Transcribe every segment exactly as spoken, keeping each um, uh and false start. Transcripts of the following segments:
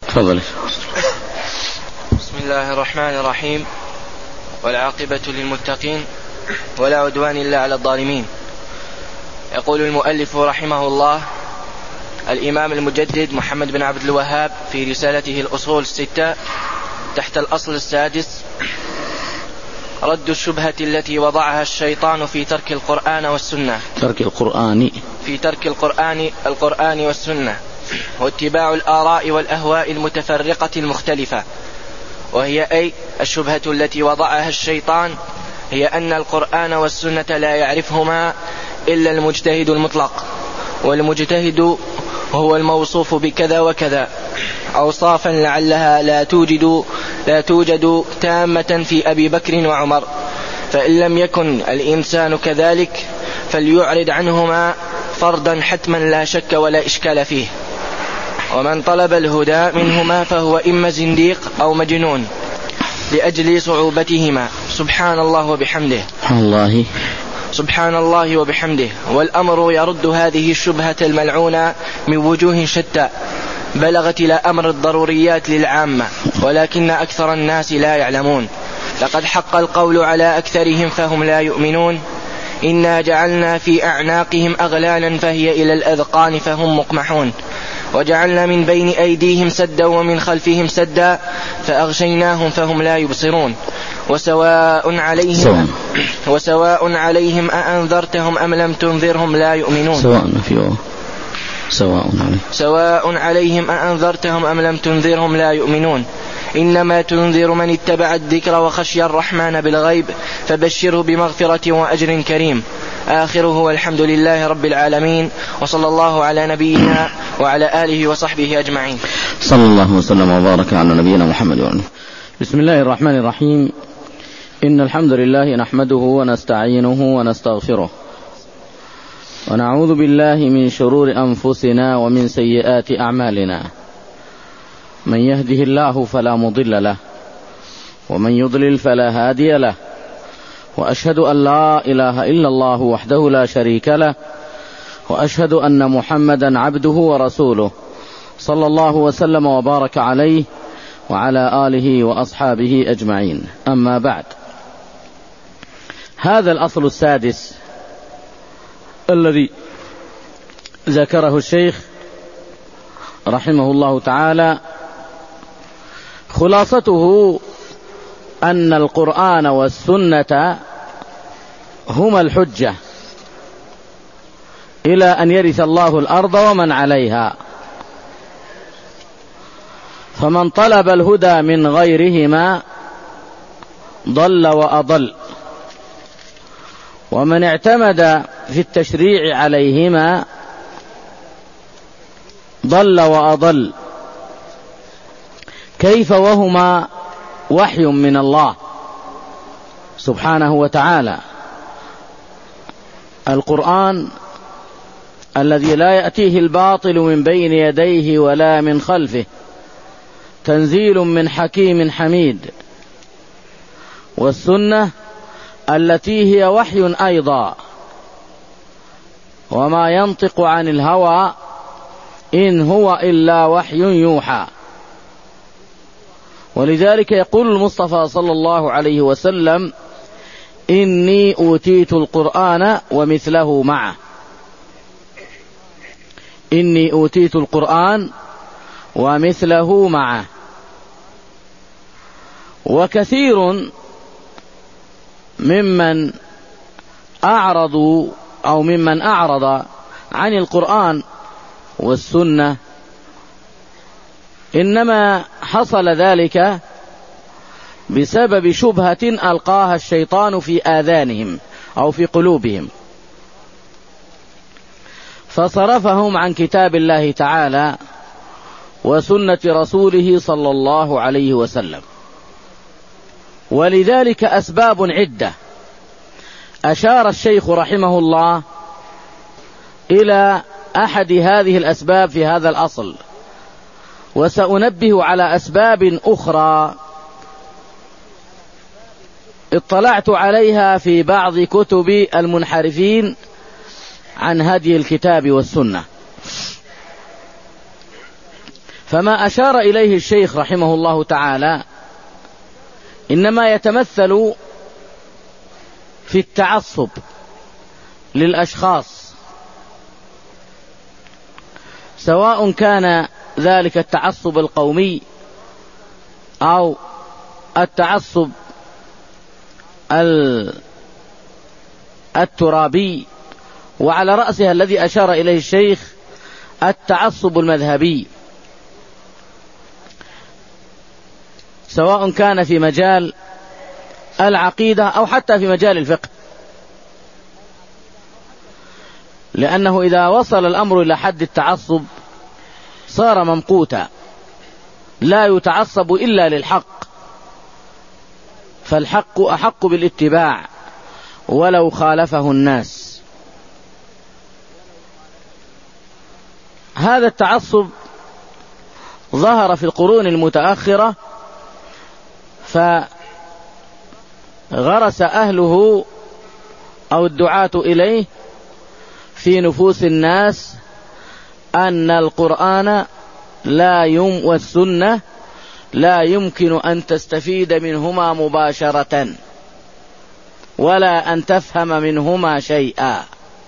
تفضل. بسم الله الرحمن الرحيم، والعاقبة للمتقين ولا عدوان إلا على الظالمين. يقول المؤلف رحمه الله الإمام المجدد محمد بن عبد الوهاب في رسالته الأصول الستة تحت الأصل السادس: رد الشبهة التي وضعها الشيطان في ترك القرآن والسنة ترك القرآن في ترك القرآن القرآن والسنة واتباع الآراء والأهواء المتفرقة المختلفة. وهي أي الشبهة التي وضعها الشيطان هي أن القرآن والسنة لا يعرفهما إلا المجتهد المطلق، والمجتهد هو الموصوف بكذا وكذا أوصافا لعلها لا توجد لا توجد تامة في أبي بكر وعمر، فإن لم يكن الإنسان كذلك فليعرض عنهما فرضا حتما لا شك ولا إشكال فيه. ومن طلب الهدى منهما فهو إما زنديق أو مجنون لأجل صعوبتهما. سبحان الله وبحمده الله سبحان الله وبحمده. والأمر يرد هذه الشبهة الملعونة من وجوه شتى بلغت إلى أمر الضروريات للعامة، ولكن أكثر الناس لا يعلمون. لقد حق القول على أكثرهم فهم لا يؤمنون. إنا جعلنا في أعناقهم أغلالا فهي إلى الأذقان فهم مقمحون، وجعلنا من بين أيديهم سدا ومن خلفهم سدا فأغشيناهم فهم لا يبصرون. وسواء عليهم وسواء عليهم أأنذرتهم أم لم تنذرهم لا يؤمنون. سواء فيه سواء عليهم سواء عليهم أأنذرتهم أم لم تنذرهم لا يؤمنون. إنما تنذر من اتبع الذكر وخشي الرحمن بالغيب فبشره بمغفرة وأجر كريم. آخره والحمد لله رب العالمين، وصلى الله على نبينا وعلى آله وصحبه أجمعين. صلى الله وسلم وبارك على نبينا محمد وعلى. بسم الله الرحمن الرحيم. إن الحمد لله نحمده ونستعينه ونستغفره، ونعوذ بالله من شرور أنفسنا ومن سيئات أعمالنا. من يهده الله فلا مضل له، ومن يضلل فلا هادي له. وأشهد أن لا إله إلا الله وحده لا شريك له، وأشهد أن محمدا عبده ورسوله صلى الله وسلم وبارك عليه وعلى آله وأصحابه أجمعين. أما بعد، هذا الأصل السادس الذي ذكره الشيخ رحمه الله تعالى خلاصته أن القرآن والسنة هما الحجة إلى أن يرث الله الأرض ومن عليها. فمن طلب الهدى من غيرهما ضل وأضل، ومن اعتمد في التشريع عليهما ضل وأضل. كيف وهما وحي من الله سبحانه وتعالى؟ القرآن الذي لا يأتيه الباطل من بين يديه ولا من خلفه، تنزيل من حكيم حميد. والسنة التي هي وحي أيضا، وما ينطق عن الهوى إن هو إلا وحي يوحى. ولذلك يقول المصطفى صلى الله عليه وسلم: إني أوتيت القرآن ومثله معه. إني أوتيت القرآن ومثله معه. وكثير ممن أعرضوا أو ممن أعرض عن القرآن والسنة إنما حصل ذلك بسبب شبهة ألقاها الشيطان في آذانهم أو في قلوبهم، فصرفهم عن كتاب الله تعالى وسنة رسوله صلى الله عليه وسلم. ولذلك أسباب عدة أشار الشيخ رحمه الله إلى أحد هذه الأسباب في هذا الأصل، وسأنبه على أسباب أخرى اطلعت عليها في بعض كتب المنحرفين عن هدي الكتاب والسنة. فما أشار إليه الشيخ رحمه الله تعالى إنما يتمثل في التعصب للأشخاص، سواء كان ذلك التعصب القومي أو التعصب الترابي، وعلى رأسها الذي أشار إليه الشيخ التعصب المذهبي، سواء كان في مجال العقيدة أو حتى في مجال الفقه، لأنه إذا وصل الأمر إلى حد التعصب صار ممقوتا، لا يتعصب إلا للحق، فالحق أحق بالاتباع ولو خالفه الناس. هذا التعصب ظهر في القرون المتأخرة، فغرس أهله أو الدعاة إليه في نفوس الناس أن القرآن لا يم والسنة لا يمكن أن تستفيد منهما مباشرة ولا أن تفهم منهما شيئا،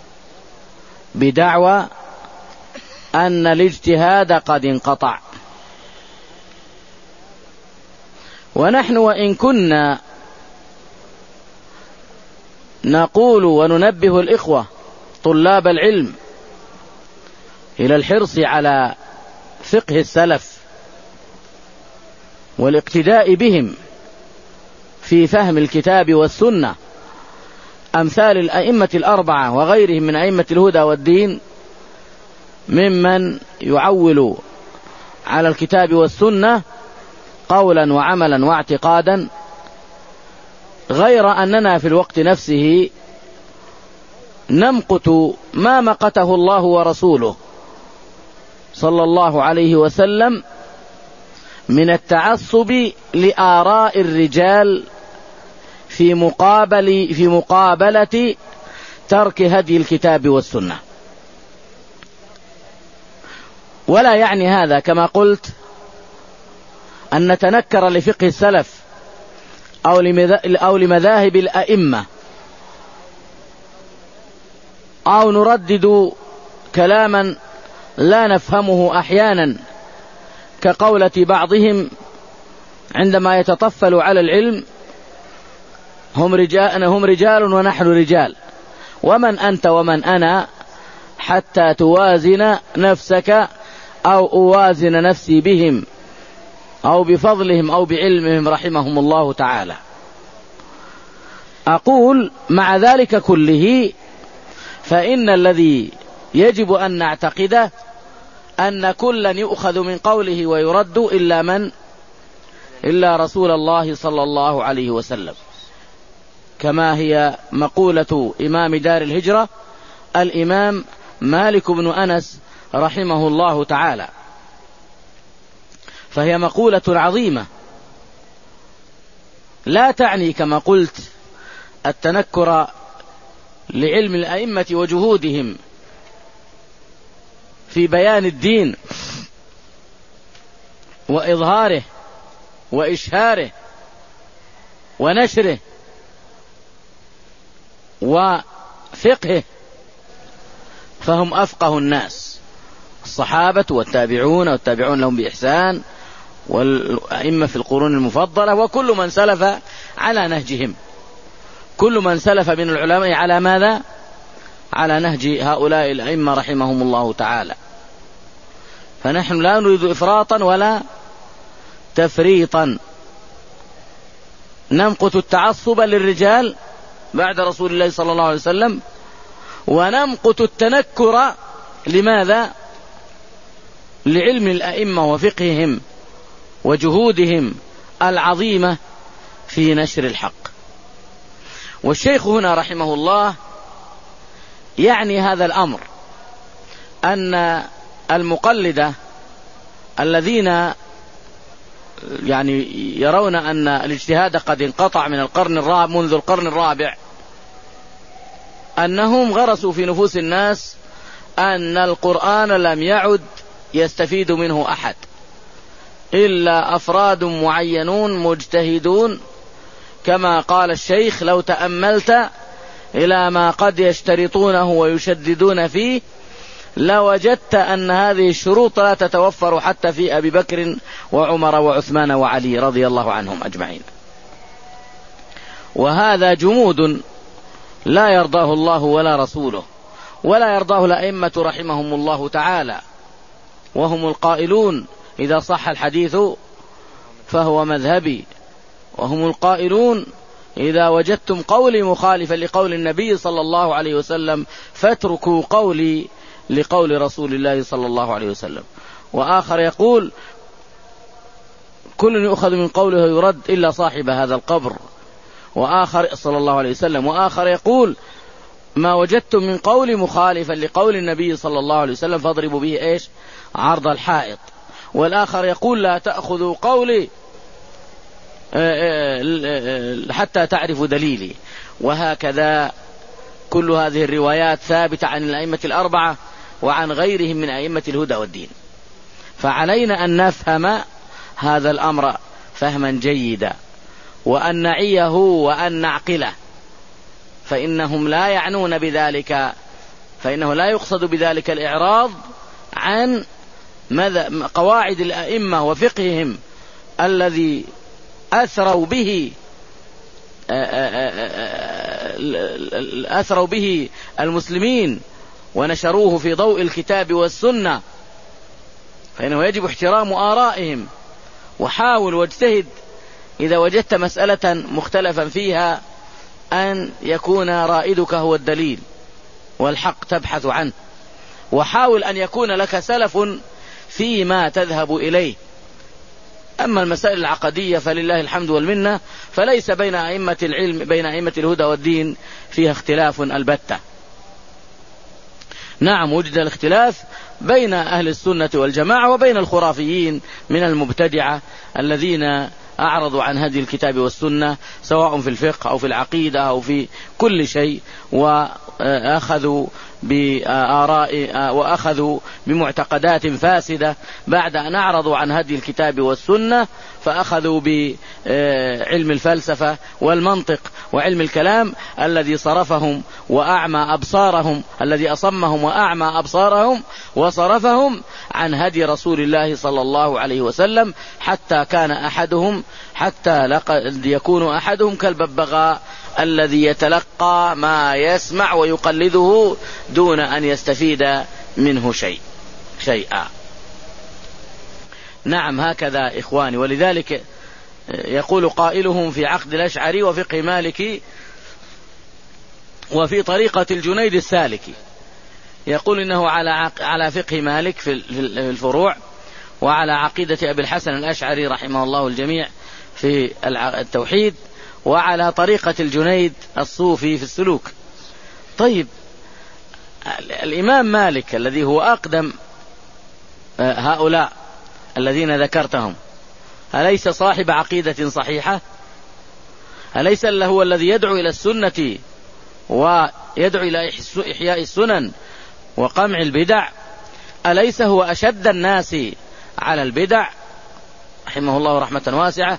بدعوى أن الاجتهاد قد انقطع. ونحن وإن كنا نقول وننبه الإخوة طلاب العلم إلى الحرص على فقه السلف والاقتداء بهم في فهم الكتاب والسنة، أمثال الأئمة الأربعة وغيرهم من أئمة الهدى والدين ممن يعول على الكتاب والسنة قولا وعملا واعتقادا، غير أننا في الوقت نفسه نمقت ما مقته الله ورسوله صلى الله عليه وسلم من التعصب لآراء الرجال في مقابل في مقابلة ترك هدي الكتاب والسنة. ولا يعني هذا كما قلت أن نتنكر لفقه السلف أو لمذاهب الأئمة أو نردد كلاما لا نفهمه أحيانا كقولة بعضهم عندما يتطفل على العلم: هم رجال, هم رجال ونحن رجال، ومن أنت ومن أنا حتى توازن نفسك أو أوازن نفسي بهم أو بفضلهم أو بعلمهم رحمهم الله تعالى. أقول مع ذلك كله فإن الذي يجب أن نعتقده أن كلا يؤخذ من قوله ويرد إلا من إلا رسول الله صلى الله عليه وسلم، كما هي مقولة إمام دار الهجرة الإمام مالك بن أنس رحمه الله تعالى، فهي مقولة عظيمة لا تعني كما قلت التنكر لعلم الأئمة وجهودهم في بيان الدين وإظهاره وإشهاره ونشره وفقهه، فهم أفقه الناس، الصحابة والتابعون والتابعون لهم بإحسان والأئمة في القرون المفضلة وكل من سلف على نهجهم، كل من سلف من العلماء على ماذا؟ على نهج هؤلاء الأئمة رحمهم الله تعالى. فنحن لا نريد إفراطا ولا تفريطا، نمقت التعصب للرجال بعد رسول الله صلى الله عليه وسلم، ونمقت التنكر لماذا؟ لعلم الأئمة وفقههم وجهودهم العظيمة في نشر الحق. والشيخ هنا رحمه الله يعني هذا الأمر، أن المقلدة الذين يعني يرون أن الاجتهاد قد انقطع من القرن الرابع منذ القرن الرابع، أنهم غرسوا في نفوس الناس أن القرآن لم يعد يستفيد منه أحد، إلا أفراد معينون مجتهدون، كما قال الشيخ: لو تأملت إلى ما قد يشترطونه ويشددون فيه لوجدت أن هذه الشروط لا تتوفر حتى في أبي بكر وعمر وعثمان وعلي رضي الله عنهم أجمعين. وهذا جمود لا يرضاه الله ولا رسوله، ولا يرضاه الأئمة رحمهم الله تعالى، وهم القائلون: إذا صح الحديث فهو مذهبي. وهم القائلون: إذا وجدتم قولي مخالفا لقول النبي صلى الله عليه وسلم فاتركوا قولي لقول رسول الله صلى الله عليه وسلم. وآخر يقول: كل يؤخذ من قوله يرد إلا صاحب هذا القبر. وآخر صلى الله عليه وسلم. وآخر يقول: ما وجدتم من قول مخالفا لقول النبي صلى الله عليه وسلم فاضربوا به إيش؟ عرض الحائط. والآخر يقول: لا تأخذوا قولي حتى تعرفوا دليلي. وهكذا كل هذه الروايات ثابتة عن الأئمة الأربعة وعن غيرهم من أئمة الهدى والدين. فعلينا أن نفهم هذا الأمر فهما جيدا، وأن نعيه وأن نعقله، فإنهم لا يعنون بذلك، فإنه لا يقصد بذلك الإعراض عن قواعد الأئمة وفقههم الذي أثروا به أثروا به المسلمين ونشروه في ضوء الكتاب والسنة، فإنه يجب احترام آرائهم. وحاول واجتهد إذا وجدت مسألة مختلفا فيها أن يكون رائدك هو الدليل والحق تبحث عنه، وحاول أن يكون لك سلف فيما تذهب إليه. أما المسائل العقدية فلله الحمد والمنة، فليس بين أئمة العلم بين أئمة الهدى والدين فيها اختلاف البتة. نعم، وجد الاختلاف بين أهل السنة والجماعة وبين الخرافيين من المبتدعة الذين أعرضوا عن هدي الكتاب والسنة سواء في الفقه أو في العقيدة أو في كل شيء، وأخذوا بآراء وأخذوا بمعتقدات فاسدة بعد أن أعرضوا عن هدي الكتاب والسنة، فأخذوا بعلم الفلسفة والمنطق وعلم الكلام الذي صرفهم وأعمى أبصارهم، الذي أصمهم وأعمى أبصارهم وصرفهم عن هدي رسول الله صلى الله عليه وسلم، حتى كان أحدهم حتى لقد يكون أحدهم كالببغاء الذي يتلقى ما يسمع ويقلده دون أن يستفيد منه شيء شيئا. نعم، هكذا إخواني. ولذلك يقول قائلهم في عقد الأشعري وفقه مالكي وفي طريقة الجنيد السالكي، يقول إنه على على فقه مالك في الفروع، وعلى عقيدة أبي الحسن الأشعري رحمه الله الجميع في التوحيد، وعلى طريقة الجنيد الصوفي في السلوك. طيب، الإمام مالك الذي هو أقدم هؤلاء الذين ذكرتهم أليس صاحب عقيدة صحيحة؟ أليس هو الذي يدعو إلى السنة ويدعو إلى إحياء السنن وقمع البدع؟ أليس هو أشد الناس على البدع رحمه الله رحمة واسعة؟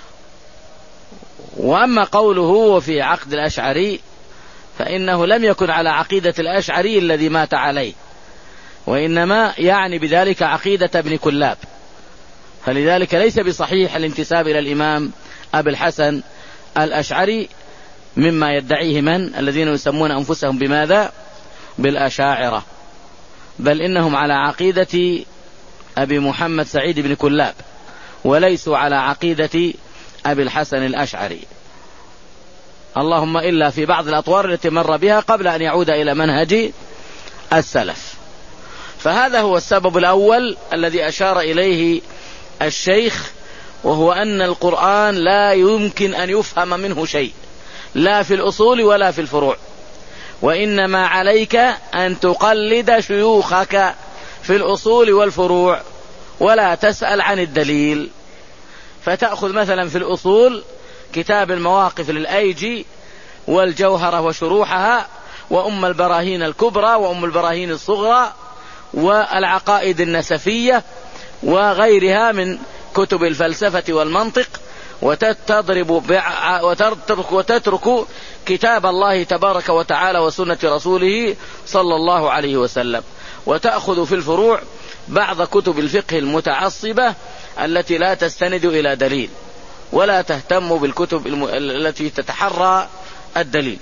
وأما قوله في عقد الأشعري فإنه لم يكن على عقيدة الأشعري الذي مات عليه، وإنما يعني بذلك عقيدة ابن كلاب، فلذلك ليس بصحيح الانتساب إلى الإمام أبي الحسن الأشعري مما يدعيه من الذين يسمون أنفسهم بماذا؟ بالأشاعرة، بل إنهم على عقيدة أبي محمد سعيد بن كلاب، وليسوا على عقيدة أبي الحسن الأشعري، اللهم إلا في بعض الأطوار التي مر بها قبل أن يعود إلى منهج السلف. فهذا هو السبب الأول الذي أشار إليه الشيخ، وهو أن القرآن لا يمكن أن يفهم منه شيء، لا في الأصول ولا في الفروع، وإنما عليك أن تقلد شيوخك في الأصول والفروع ولا تسأل عن الدليل. فتأخذ مثلا في الأصول كتاب المواقف للأيجي والجوهرة وشروحها وأم البراهين الكبرى وأم البراهين الصغرى والعقائد النسفية وغيرها من كتب الفلسفة والمنطق وتضرب وتترك, وتترك كتاب الله تبارك وتعالى وسنة رسوله صلى الله عليه وسلم، وتأخذ في الفروع بعض كتب الفقه المتعصبة التي لا تستند إلى دليل ولا تهتم بالكتب التي تتحرى الدليل،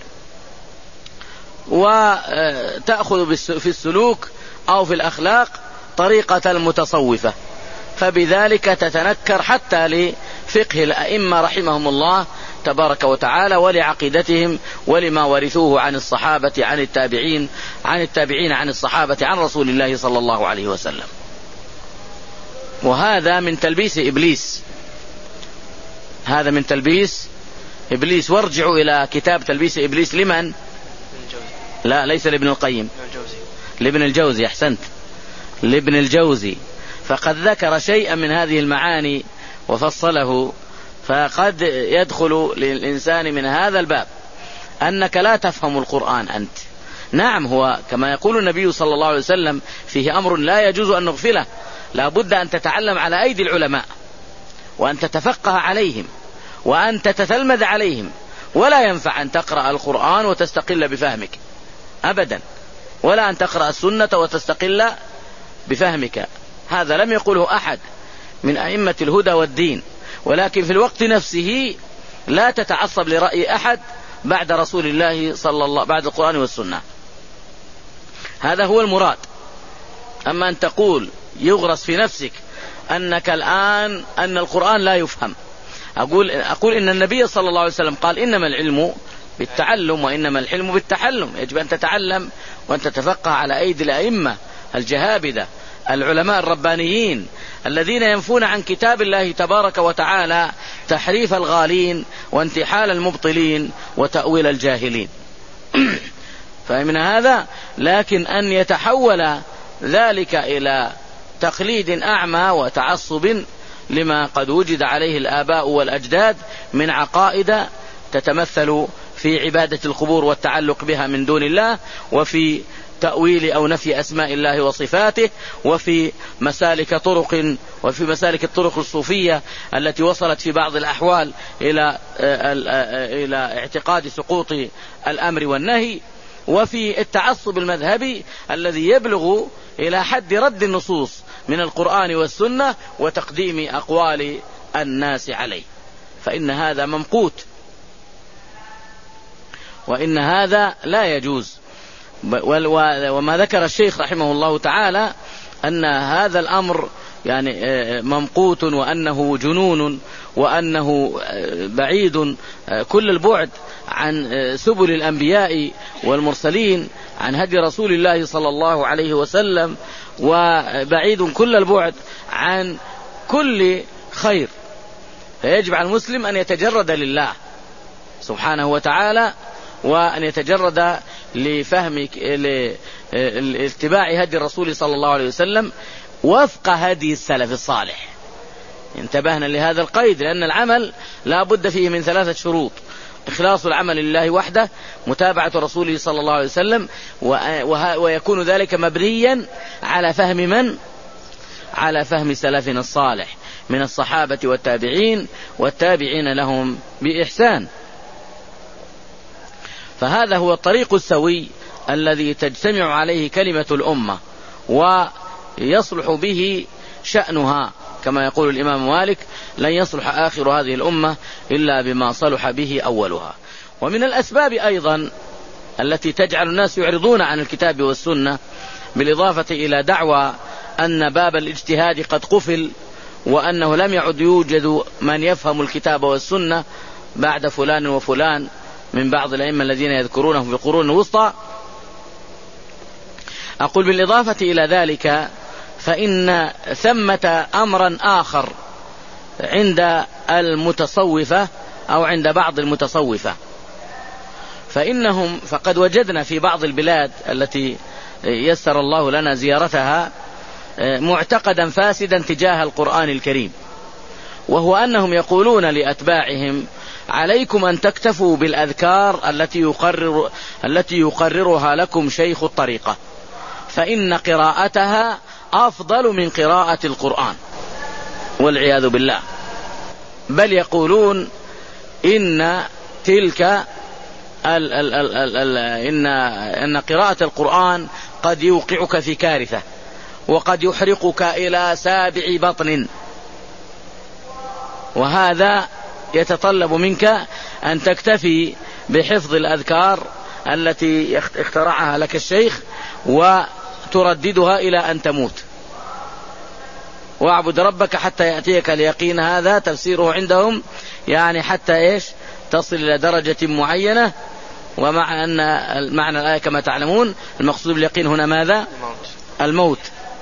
وتأخذ في السلوك أو في الأخلاق طريقة المتصوفة، فبذلك تتنكر حتى لفقه الأئمة رحمهم الله تبارك وتعالى ولعقيدتهم ولما ورثوه عن الصحابة عن التابعين عن التابعين عن الصحابة عن رسول الله صلى الله عليه وسلم. وهذا من تلبيس إبليس، هذا من تلبيس إبليس. وارجعوا إلى كتاب تلبيس إبليس لمن؟ لا ليس لابن القيم، لابن الجوزي، أحسنت، لابن الجوزي، فقد ذكر شيئا من هذه المعاني وفصله. فقد يدخل للإنسان من هذا الباب أنك لا تفهم القرآن أنت. نعم، هو كما يقول النبي صلى الله عليه وسلم فيه أمر لا يجوز أن نغفله، لا بد أن تتعلم على أيدي العلماء وأن تتفقه عليهم وأن تتتلمذ عليهم، ولا ينفع أن تقرأ القرآن وتستقل بفهمك أبدا، ولا أن تقرأ السنة وتستقل بفهمك. هذا لم يقوله أحد من أئمة الهدى والدين، ولكن في الوقت نفسه لا تتعصب لرأي أحد بعد رسول الله صلى الله بعد القرآن والسنة. هذا هو المراد. أما أن تقول يغرس في نفسك أنك الآن أن القرآن لا يفهم، أقول, أقول إن النبي صلى الله عليه وسلم قال إنما العلم بالتعلم وإنما الحلم بالتحلم. يجب أن تتعلم وأن تتفقه على أيدي الأئمة الجهابذة العلماء الربانيين الذين ينفون عن كتاب الله تبارك وتعالى تحريف الغالين وانتحال المبطلين وتأويل الجاهلين. فمن هذا لكن أن يتحول ذلك إلى تقليد أعمى وتعصب لما قد وجد عليه الآباء والأجداد من عقائد تتمثل في عبادة القبور والتعلق بها من دون الله، وفي تأويل أو نفي أسماء الله وصفاته، وفي مسالك طرق وفي مسالك الطرق الصوفية التي وصلت في بعض الأحوال إلى إلى اعتقاد سقوط الأمر والنهي، وفي التعصب المذهبي الذي يبلغ إلى حد رد النصوص من القرآن والسنة وتقديم أقوال الناس عليه. فإن هذا ممقوت، وإن هذا لا يجوز. وما ذكر الشيخ رحمه الله تعالى أن هذا الأمر يعني ممقوت وأنه جنون وأنه بعيد كل البعد عن سبل الأنبياء والمرسلين، عن هدي رسول الله صلى الله عليه وسلم، وبعيد كل البعد عن كل خير. فيجب على المسلم أن يتجرد لله سبحانه وتعالى، وأن يتجرد لفهم لاتباع هدي الرسول صلى الله عليه وسلم وفق هدي السلف الصالح. انتبهنا لهذا القيد، لأن العمل لا بد فيه من ثلاثة شروط: إخلاص العمل لله وحده، متابعة رسوله صلى الله عليه وسلم، ويكون ذلك مبنيا على فهم من؟ على فهم سلفنا الصالح من الصحابة والتابعين والتابعين لهم بإحسان. فهذا هو الطريق السوي الذي تجتمع عليه كلمة الأمة ويصلح به شأنها، كما يقول الإمام مالك: لن يصلح آخر هذه الأمة إلا بما صلح به أولها. ومن الأسباب أيضا التي تجعل الناس يعرضون عن الكتاب والسنة، بالإضافة إلى دعوى أن باب الاجتهاد قد قفل وأنه لم يعد يوجد من يفهم الكتاب والسنة بعد فلان وفلان من بعض الأئمة الذين يذكرونهم في القرون الوسطى، أقول بالإضافة إلى ذلك فإن ثمة أمرا آخر عند المتصوفة أو عند بعض المتصوفة، فإنهم فقد وجدنا في بعض البلاد التي يسر الله لنا زيارتها معتقدا فاسدا تجاه القرآن الكريم، وهو أنهم يقولون لأتباعهم: عليكم أن تكتفوا بالأذكار التي يقرر التي يقررها لكم شيخ الطريقة، فإن قراءتها أفضل من قراءة القرآن. والعياذ بالله. بل يقولون إن تلك ال ال ال ال ال إن, إن قراءة القرآن قد يوقعك في كارثة، وقد يحرقك إلى سابع بطن، وهذا يتطلب منك أن تكتفي بحفظ الأذكار التي اخترعها لك الشيخ وترددها إلى أن تموت. واعبد ربك حتى يأتيك اليقين، هذا تفسيره عندهم، يعني حتى إيش تصل إلى درجة معينة. ومع أن معنى الآية كما تعلمون المقصود باليقين هنا ماذا؟ الموت.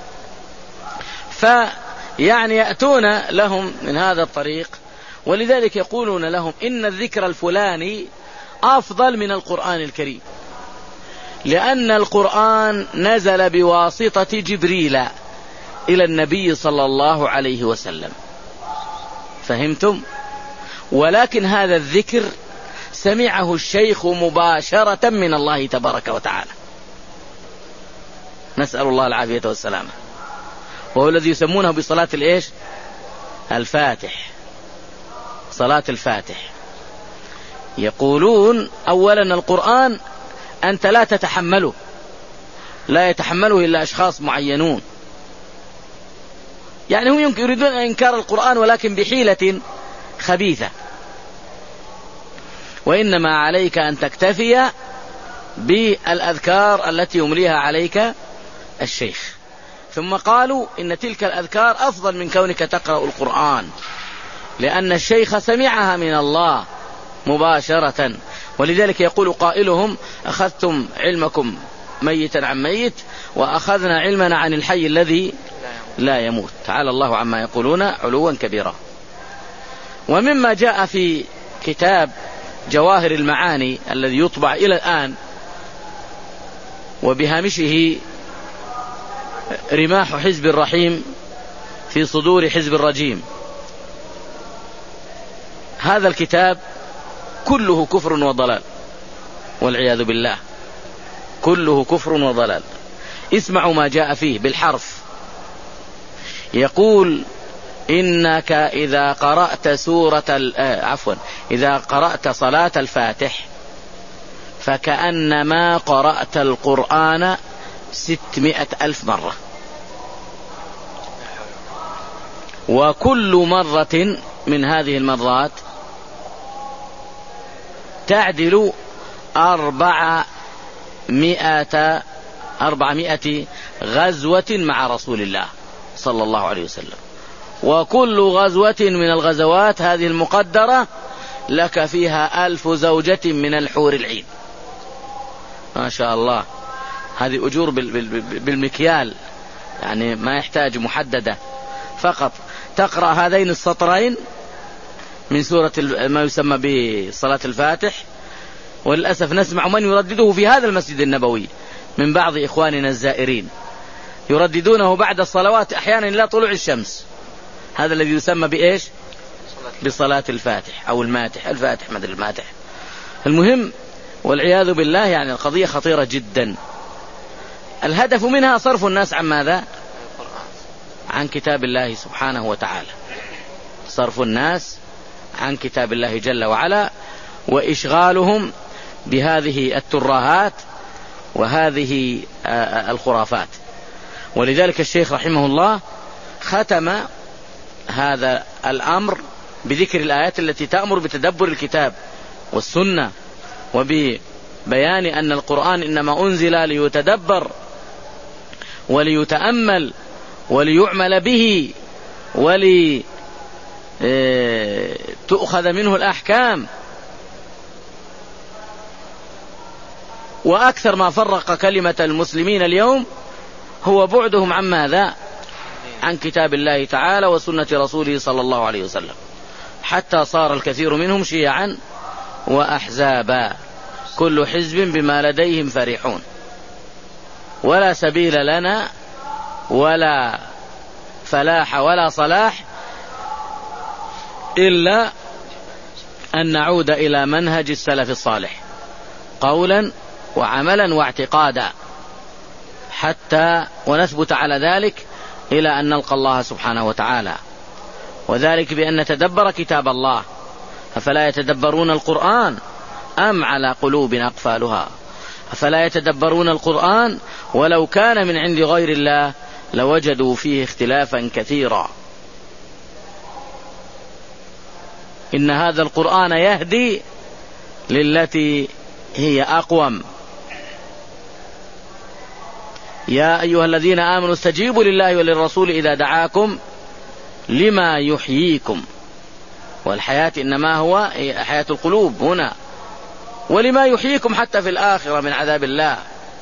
فيعني يأتون لهم من هذا الطريق، ولذلك يقولون لهم إن الذكر الفلاني أفضل من القرآن الكريم، لأن القرآن نزل بواسطة جبريل إلى النبي صلى الله عليه وسلم، فهمتم؟ ولكن هذا الذكر سمعه الشيخ مباشرة من الله تبارك وتعالى، نسأل الله العافية والسلامة، وهو الذي يسمونه بصلاة الإيش؟ الفاتح، صلاة الفاتح. يقولون أولا القرآن أنت لا تتحمله، لا يتحمله إلا أشخاص معينون، يعني هم يريدون إنكار القرآن ولكن بحيلة خبيثة، وإنما عليك أن تكتفي بالأذكار التي يمليها عليك الشيخ. ثم قالوا إن تلك الأذكار أفضل من كونك تقرأ القرآن، لأن الشيخ سمعها من الله مباشرة. ولذلك يقول قائلهم أخذتم علمكم ميتا عن ميت، وأخذنا علمنا عن الحي الذي لا يموت، تعالى الله عما يقولون علوا كبيرا. ومما جاء في كتاب جواهر المعاني الذي يطبع إلى الآن وبهامشه رماح حزب الرحيم في صدور حزب الرجيم، هذا الكتاب كله كفر وضلال والعياذ بالله، كله كفر وضلال. اسمعوا ما جاء فيه بالحرف. يقول إنك إذا قرأت سورة آه عفوا إذا قرأت صلاة الفاتح فكأنما قرأت القرآن ستمائة ألف مرة، وكل مرة من هذه المرات تعدل أربعمائة أربعمائة غزوة مع رسول الله صلى الله عليه وسلم، وكل غزوة من الغزوات هذه المقدرة لك فيها ألف زوجة من الحور العين. ما شاء الله، هذه أجور بالمكيال، يعني ما يحتاج محددة، فقط تقرأ هذين السطرين من سورة ما يسمى بصلاة الفاتح. وللأسف نسمع من يردده في هذا المسجد النبوي من بعض إخواننا الزائرين، يرددونه بعد الصلوات أحيانا إلى طلوع الشمس، هذا الذي يسمى بإيش؟ بصلاة الفاتح أو الماتح، الفاتح مدري الماتح. المهم والعياذ بالله، يعني القضية خطيرة جدا. الهدف منها صرف الناس عن ماذا؟ عن كتاب الله سبحانه وتعالى، صرف الناس عن كتاب الله جل وعلا، وإشغالهم بهذه الترهات وهذه الخرافات. ولذلك الشيخ رحمه الله ختم هذا الأمر بذكر الآيات التي تأمر بتدبر الكتاب والسنة، وببيان أن القرآن إنما أنزل ليتدبر وليتأمل وليعمل به ولتؤخذ منه الأحكام. وأكثر ما فرق كلمة المسلمين اليوم هو بعدهم عن ماذا؟ عن كتاب الله تعالى وسنة رسوله صلى الله عليه وسلم، حتى صار الكثير منهم شيعا وأحزابا، كل حزب بما لديهم فرحون، ولا سبيل لنا ولا فلاح ولا صلاح إلا أن نعود إلى منهج السلف الصالح قولا وعملا واعتقادا، حتى ونثبت على ذلك إلى أن نلقى الله سبحانه وتعالى. وذلك بأن نتدبر كتاب الله. أفلا يتدبرون القرآن أم على قلوب أقفالها؟ أفلا يتدبرون القرآن ولو كان من عند غير الله لوجدوا فيه اختلافا كثيرا. إن هذا القرآن يهدي للتي هي أقوم. يا أيها الذين آمنوا استجيبوا لله وللرسول إذا دعاكم لما يحييكم. والحياة إنما هو حياة القلوب هنا، ولما يحييكم حتى في الآخرة من عذاب الله.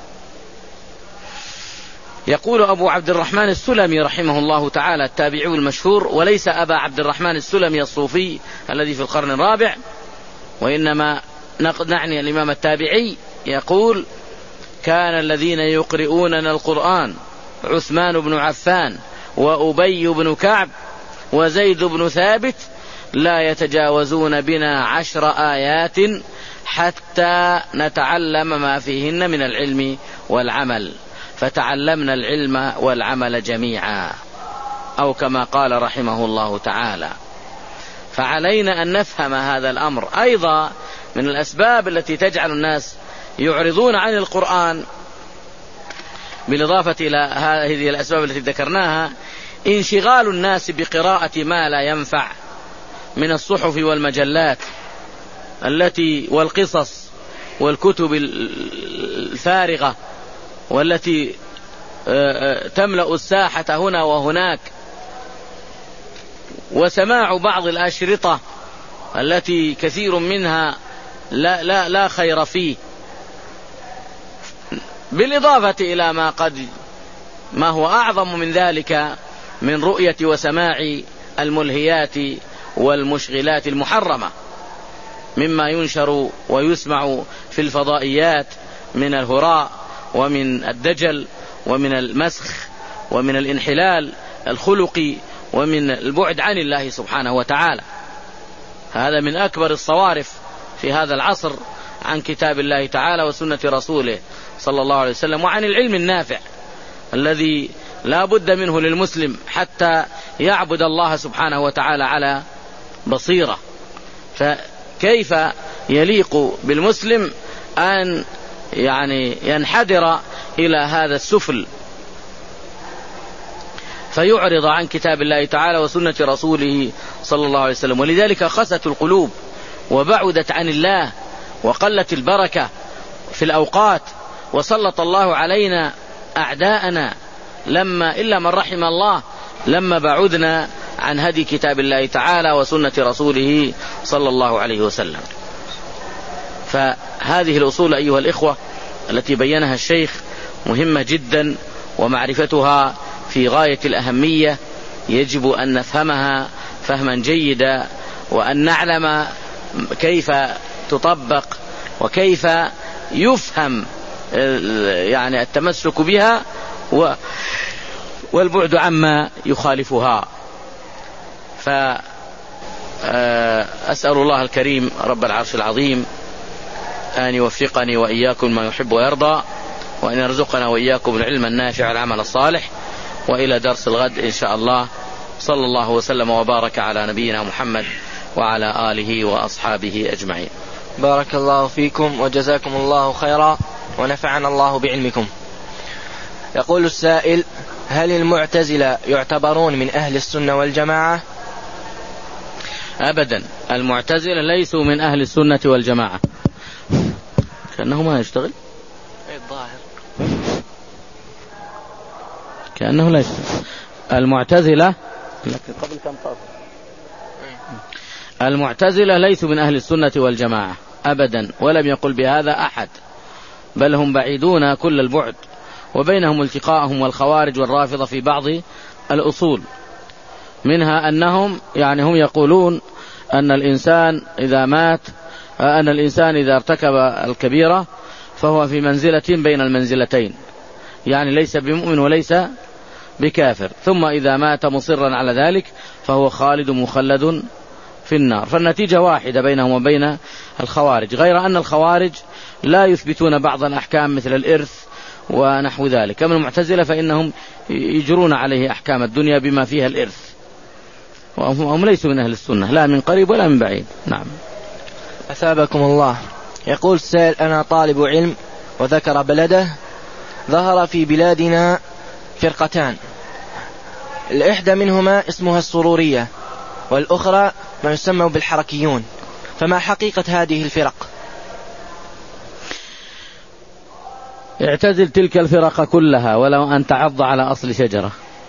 يقول أبو عبد الرحمن السلمي رحمه الله تعالى التابعي المشهور، وليس أبا عبد الرحمن السلمي الصوفي الذي في القرن الرابع، وإنما نعني الإمام التابعي، يقول: كان الذين يقرؤوننا القرآن عثمان بن عفان وأبي بن كعب وزيد بن ثابت لا يتجاوزون بنا عشر آيات حتى نتعلم ما فيهن من العلم والعمل، فتعلمنا العلم والعمل جميعا، أو كما قال رحمه الله تعالى. فعلينا أن نفهم هذا الأمر. أيضا من الأسباب التي تجعل الناس يعرضون عن القرآن، بالإضافة إلى هذه الأسباب التي ذكرناها، انشغال الناس بقراءة ما لا ينفع من الصحف والمجلات التي والقصص والكتب الفارغة والتي تملأ الساحة هنا وهناك، وسماع بعض الأشرطة التي كثير منها لا, لا, لا خير فيه، بالإضافة إلى ما قد ما هو أعظم من ذلك من رؤية وسماع الملهيات والمشغلات المحرمة مما ينشر ويسمع في الفضائيات من الهراء ومن الدجل ومن المسخ ومن الانحلال الخلقي ومن البعد عن الله سبحانه وتعالى. هذا من أكبر الصوارف في هذا العصر عن كتاب الله تعالى وسنة رسوله صلى الله عليه وسلم، وعن العلم النافع الذي لا بد منه للمسلم حتى يعبد الله سبحانه وتعالى على بصيرة. فكيف يليق بالمسلم أن يعني ينحدر إلى هذا السفل فيعرض عن كتاب الله تعالى وسنة رسوله صلى الله عليه وسلم؟ ولذلك خست القلوب وبعدت عن الله وقلت البركة في الأوقات، وسلط الله علينا أعداءنا لما إلا من رحم الله لما بعدنا عن هدي كتاب الله تعالى وسنة رسوله صلى الله عليه وسلم. فهذه الأصول أيها الإخوة التي بينها الشيخ مهمة جدا، ومعرفتها في غاية الأهمية. يجب أن نفهمها فهما جيدا، وأن نعلم كيف تطبق وكيف يفهم يعني التمسك بها والبعد عما يخالفها. فأسأل الله الكريم رب العرش العظيم أن يوفقني وإياكم ما يحب ويرضى، وأن يرزقنا وإياكم العلم النافع والعمل الصالح. وإلى درس الغد إن شاء الله. صلى الله وسلم وبارك على نبينا محمد وعلى آله وأصحابه أجمعين. بارك الله فيكم وجزاكم الله خيرا ونفعنا الله بعلمكم. يقول السائل: هل المعتزلة يعتبرون من أهل السنة والجماعة؟ أبدا، المعتزلة ليسوا من أهل السنة والجماعة. كأنه ما يشتغل الظاهر كأنه لا يشتغل. المعتزلة قبل كم فاصل المعتزلة ليسوا من أهل السنة والجماعة أبدا، ولم يقل بهذا أحد، بل هم بعيدون كل البعد، وبينهم التقاءهم والخوارج والرافضة في بعض الأصول، منها أنهم يعني هم يقولون أن الإنسان إذا مات أن الإنسان إذا ارتكب الكبيرة فهو في منزلة بين المنزلتين، يعني ليس بمؤمن وليس بكافر، ثم إذا مات مصرا على ذلك فهو خالد مخلد في النار. فالنتيجة واحدة بينهم وبين الخوارج، غير أن الخوارج لا يثبتون بعض الأحكام مثل الإرث ونحو ذلك. كما المعتزلة فإنهم يجرون عليه أحكام الدنيا بما فيها الإرث. وهم ليسوا من أهل السنة لا من قريب ولا من بعيد. نعم. أثابكم الله. يقول السائل: أنا طالب علم، وذكر بلده. ظهر في بلادنا فرقتان، الإحدى منهما اسمها السرورية، والأخرى ما يسمى بالحركيون، فما حقيقة هذه الفرق؟ اعتزل تلك الفرق كلها ولو أن تعض على أصل شجرة.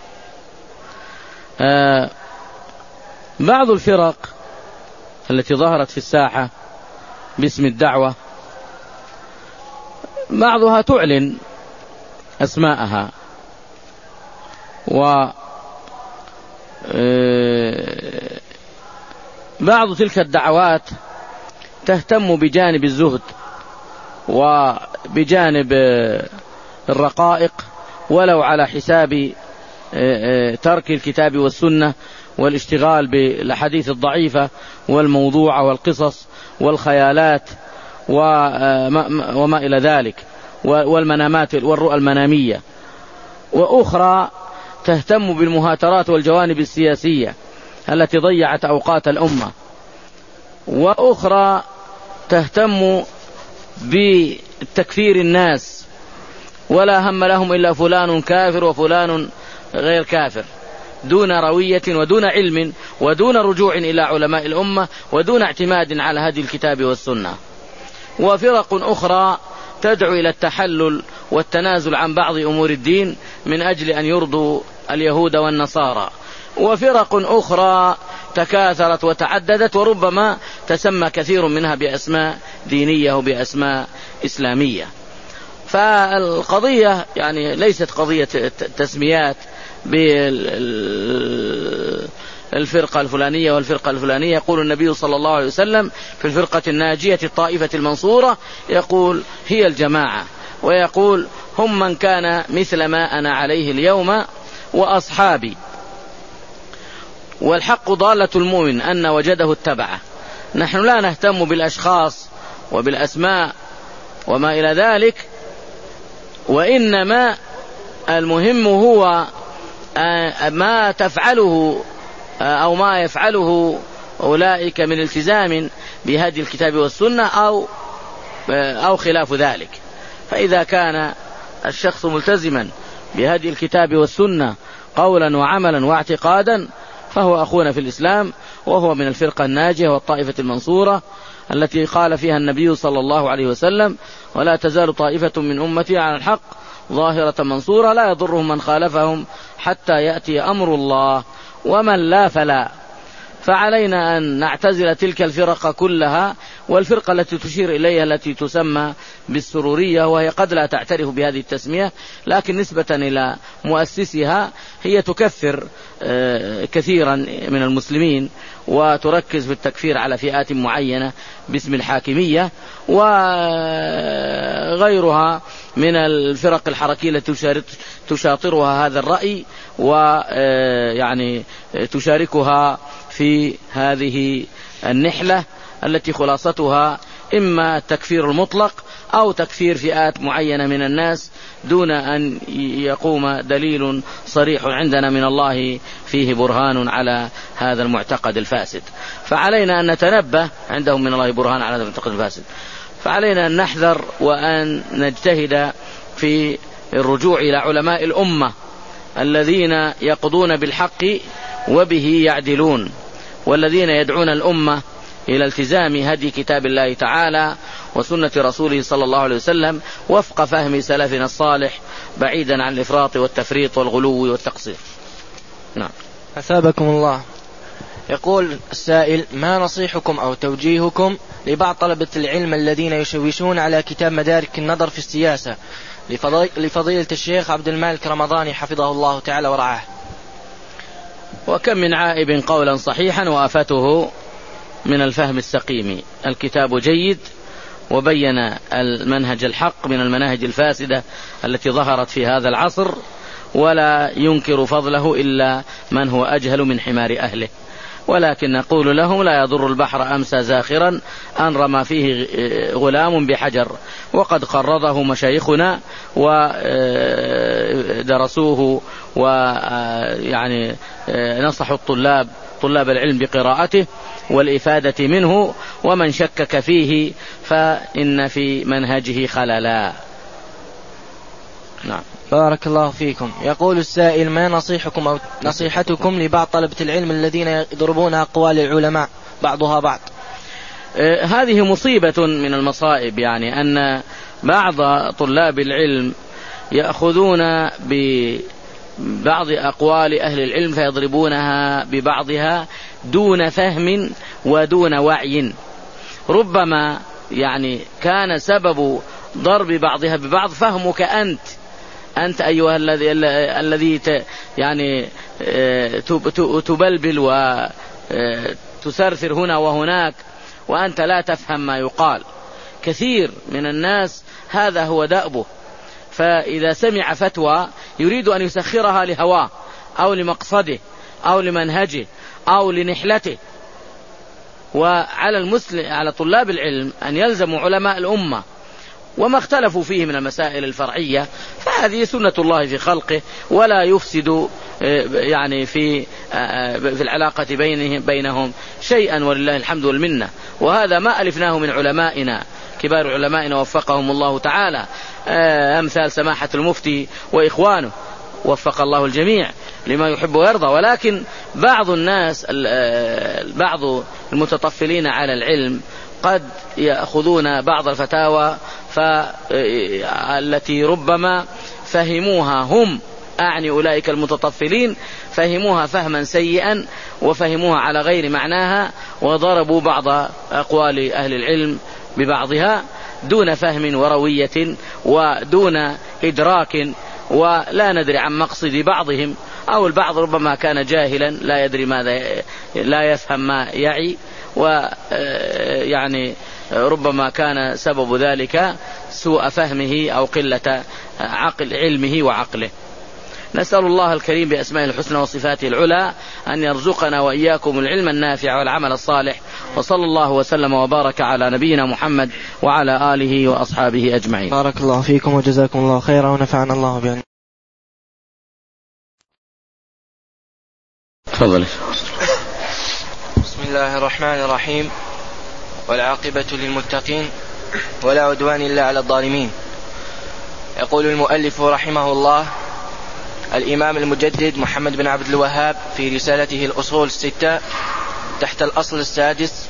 آه بعض الفرق التي ظهرت في الساحة باسم الدعوة بعضها تعلن أسماءها، و بعض تلك الدعوات تهتم بجانب الزهد وبجانب الرقائق ولو على حساب ترك الكتاب والسنة والاشتغال بالأحاديث الضعيفة والموضوع والقصص والخيالات وما إلى ذلك والمنامات والرؤى المنامية. وأخرى تهتم بالمهاترات والجوانب السياسية التي ضيعت أوقات الأمة. وأخرى تهتم بتكفير الناس ولا هم لهم إلا فلان كافر وفلان غير كافر، دون روية ودون علم ودون رجوع إلى علماء الأمة ودون اعتماد على هدي الكتاب والسنة. وفرق أخرى تدعو إلى التحلل والتنازل عن بعض أمور الدين من أجل أن يرضوا اليهود والنصارى. وفرق أخرى تكاثرت وتعددت وربما تسمى كثير منها بأسماء دينية وبأسماء إسلامية. فالقضية يعني ليست قضية تسميات بالفرقة الفلانية والفرقة الفلانية. يقول النبي صلى الله عليه وسلم في الفرقة الناجية الطائفة المنصورة، يقول هي الجماعة، ويقول هم من كان مثل ما أنا عليه اليوم وأصحابي. والحق ضالة المؤمن أن وجده اتبعه. نحن لا نهتم بالأشخاص وبالأسماء وما إلى ذلك، وإنما المهم هو ما تفعله أو ما يفعله أولئك من التزام بهدي الكتاب والسنة أو أو خلاف ذلك. فإذا كان الشخص ملتزما بهدي الكتاب والسنة قولا وعملا واعتقادا فهو أخونا في الإسلام، وهو من الفرقة الناجية والطائفة المنصورة التي قال فيها النبي صلى الله عليه وسلم: ولا تزال طائفة من أمتي على الحق ظاهرة منصورة لا يضرهم من خالفهم حتى يأتي أمر الله ومن لا فلا. فعلينا أن نعتزل تلك الفرق كلها. والفرقة التي تشير إليها التي تسمى بالسرورية، وهي قد لا تعترف بهذه التسمية، لكن نسبة إلى مؤسسها هي تكفر كثيرا من المسلمين وتركز في التكفير على فئات معينة باسم الحاكمية، وغيرها من الفرق الحركية التي تشاطرها هذا الرأي ويعني تشاركها في هذه النحلة التي خلاصتها إما التكفير المطلق أو تكفير فئات معينة من الناس دون أن يقوم دليل صريح عندنا من الله فيه برهان على هذا المعتقد الفاسد. فعلينا أن نتنبه، عندهم من الله برهان على هذا المعتقد الفاسد، فعلينا أن نحذر وأن نجتهد في الرجوع إلى علماء الأمة الذين يقضون بالحق وبه يعدلون، والذين يدعون الأمة إلى التزام هدي كتاب الله تعالى وسنة رسوله صلى الله عليه وسلم وفق فهم سلفنا الصالح بعيدا عن الإفراط والتفريط والغلو والتقصير. نعم. أثابكم الله. يقول السائل: ما نصيحكم أو توجيهكم لبعض طلبة العلم الذين يشوشون على كتاب مدارك النظر في السياسة لفضيلة الشيخ عبد المالك رمضاني حفظه الله تعالى ورعاه؟ وكم من عائب قولا صحيحا وآفته من الفهم السقيم. الكتاب جيد وبين المنهج الحق من المناهج الفاسدة التي ظهرت في هذا العصر، ولا ينكر فضله إلا من هو أجهل من حمار أهله. ولكن نقول لهم: لا يضر البحر أمسى زاخرا أن رمى فيه غلام بحجر. وقد قرضه مشايخنا ودرسوه ويعني نصحوا الطلاب طلاب العلم بقراءته والإفادة منه، ومن شكك فيه فإن في منهجه خللا. نعم. بارك الله فيكم. يقول السائل: ما نصيحكم أو نصيحتكم لبعض طلبة العلم الذين يضربون أقوال العلماء بعضها بعض؟ آه هذه مصيبة من المصائب، يعني أن بعض طلاب العلم يأخذون ببعض أقوال أهل العلم فيضربونها ببعضها دون فهم ودون وعي. ربما يعني كان سبب ضرب بعضها ببعض فهمك أنت أنت أيها الذي الذي يعني تبلبل وتثرثر هنا وهناك وأنت لا تفهم ما يقال. كثير من الناس هذا هو دأبه، فإذا سمع فتوى يريد أن يسخرها لهواه أو لمقصده أو لمنهجه أو لنحلته. وعلى المسلم على طلاب العلم أن يلزموا علماء الأمة وما اختلفوا فيه من المسائل الفرعية، فهذه سنة الله في خلقه، ولا يفسد يعني في في العلاقة بينهم بينهم شيئا، ولله الحمد والمنة. وهذا ما ألفناه من علمائنا كبار علمائنا وفقهم الله تعالى، أمثال سماحة المفتي وإخوانه، وفق الله الجميع لما يحب ويرضى. ولكن بعض الناس بعض المتطفلين على العلم قد يأخذون بعض الفتاوى التي ربما فهموها هم، أعني أولئك المتطفلين، فهموها فهما سيئا وفهموها على غير معناها، وضربوا بعض أقوال أهل العلم ببعضها دون فهم وروية ودون إدراك، ولا ندري عن مقصد بعضهم، أو البعض ربما كان جاهلا لا يدري ماذا، لا يفهم ما يعي، ويعني ربما كان سبب ذلك سوء فهمه أو قلة عقل علمه وعقله. نسأل الله الكريم بأسمائه الحسنى وصفاته العلى أن يرزقنا وإياكم العلم النافع والعمل الصالح، وصلى الله وسلم وبارك على نبينا محمد وعلى آله وأصحابه أجمعين. بارك الله فيكم وجزاكم الله خيرا ونفعنا الله بأن. تفضل. بسم الله الرحمن الرحيم، والعاقبة للمتقين ولا عدوان إلا على الظالمين. يقول المؤلف رحمه الله الإمام المجدد محمد بن عبد الوهاب في رسالته الأصول الستة تحت الأصل السادس: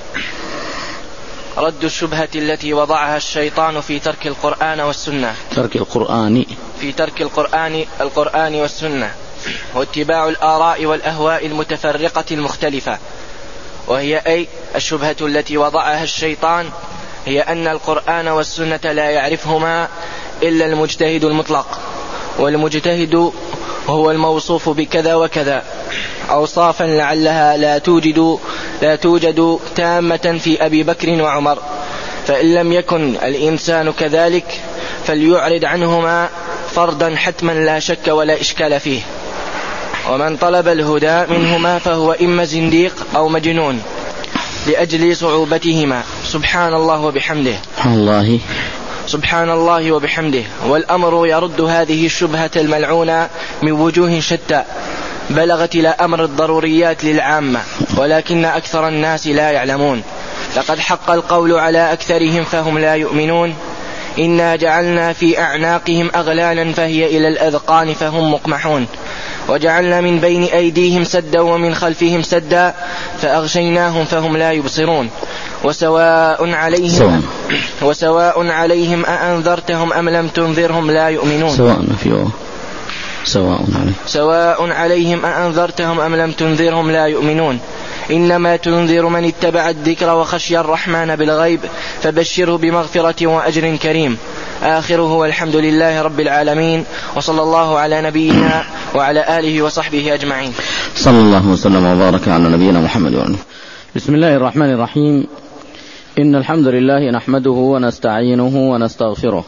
رد الشبهة التي وضعها الشيطان في ترك القرآن والسنة ترك القرآن في ترك القرآن القرآن والسنة واتباع الآراء والأهواء المتفرقة المختلفة. وهي أي الشبهة التي وضعها الشيطان هي أن القرآن والسنة لا يعرفهما إلا المجتهد المطلق، والمجتهد هو الموصوف بكذا وكذا أوصافا لعلها لا توجد لا توجد تامة في أبي بكر وعمر، فإن لم يكن الإنسان كذلك فليعرض عنهما فرضا حتما لا شك ولا إشكال فيه. ومن طلب الهدى منهما فهو إما زنديق أو مجنون لأجل صعوبتهما. سبحان الله وبحمده الله سبحان الله وبحمده. والأمر يرد هذه الشبهة الملعونة من وجوه شتى بلغت إلى أمر الضروريات للعامة، ولكن أكثر الناس لا يعلمون. لقد حق القول على أكثرهم فهم لا يؤمنون. إنا جعلنا في أعناقهم أغلالا فهي إلى الأذقان فهم مقمحون، وجعلنا من بين أيديهم سدا ومن خلفهم سدا فأغشيناهم فهم لا يبصرون. وسواء عليهم وسواء عليهم أأنذرتهم أم لم تنذرهم لا يؤمنون. سواء فيه سواء عليهم سواء عليهم أأنذرتهم أم لم تنذرهم لا يؤمنون. إنما تنذر من اتبع الذكر وخشي الرحمن بالغيب فبشره بمغفرة وأجر كريم. آخره والحمد لله رب العالمين، وصلى الله على نبينا وعلى آله وصحبه أجمعين. صلى الله وسلم وبارك على نبينا محمد وعلى. بسم الله الرحمن الرحيم. إن الحمد لله نحمده ونستعينه ونستغفره،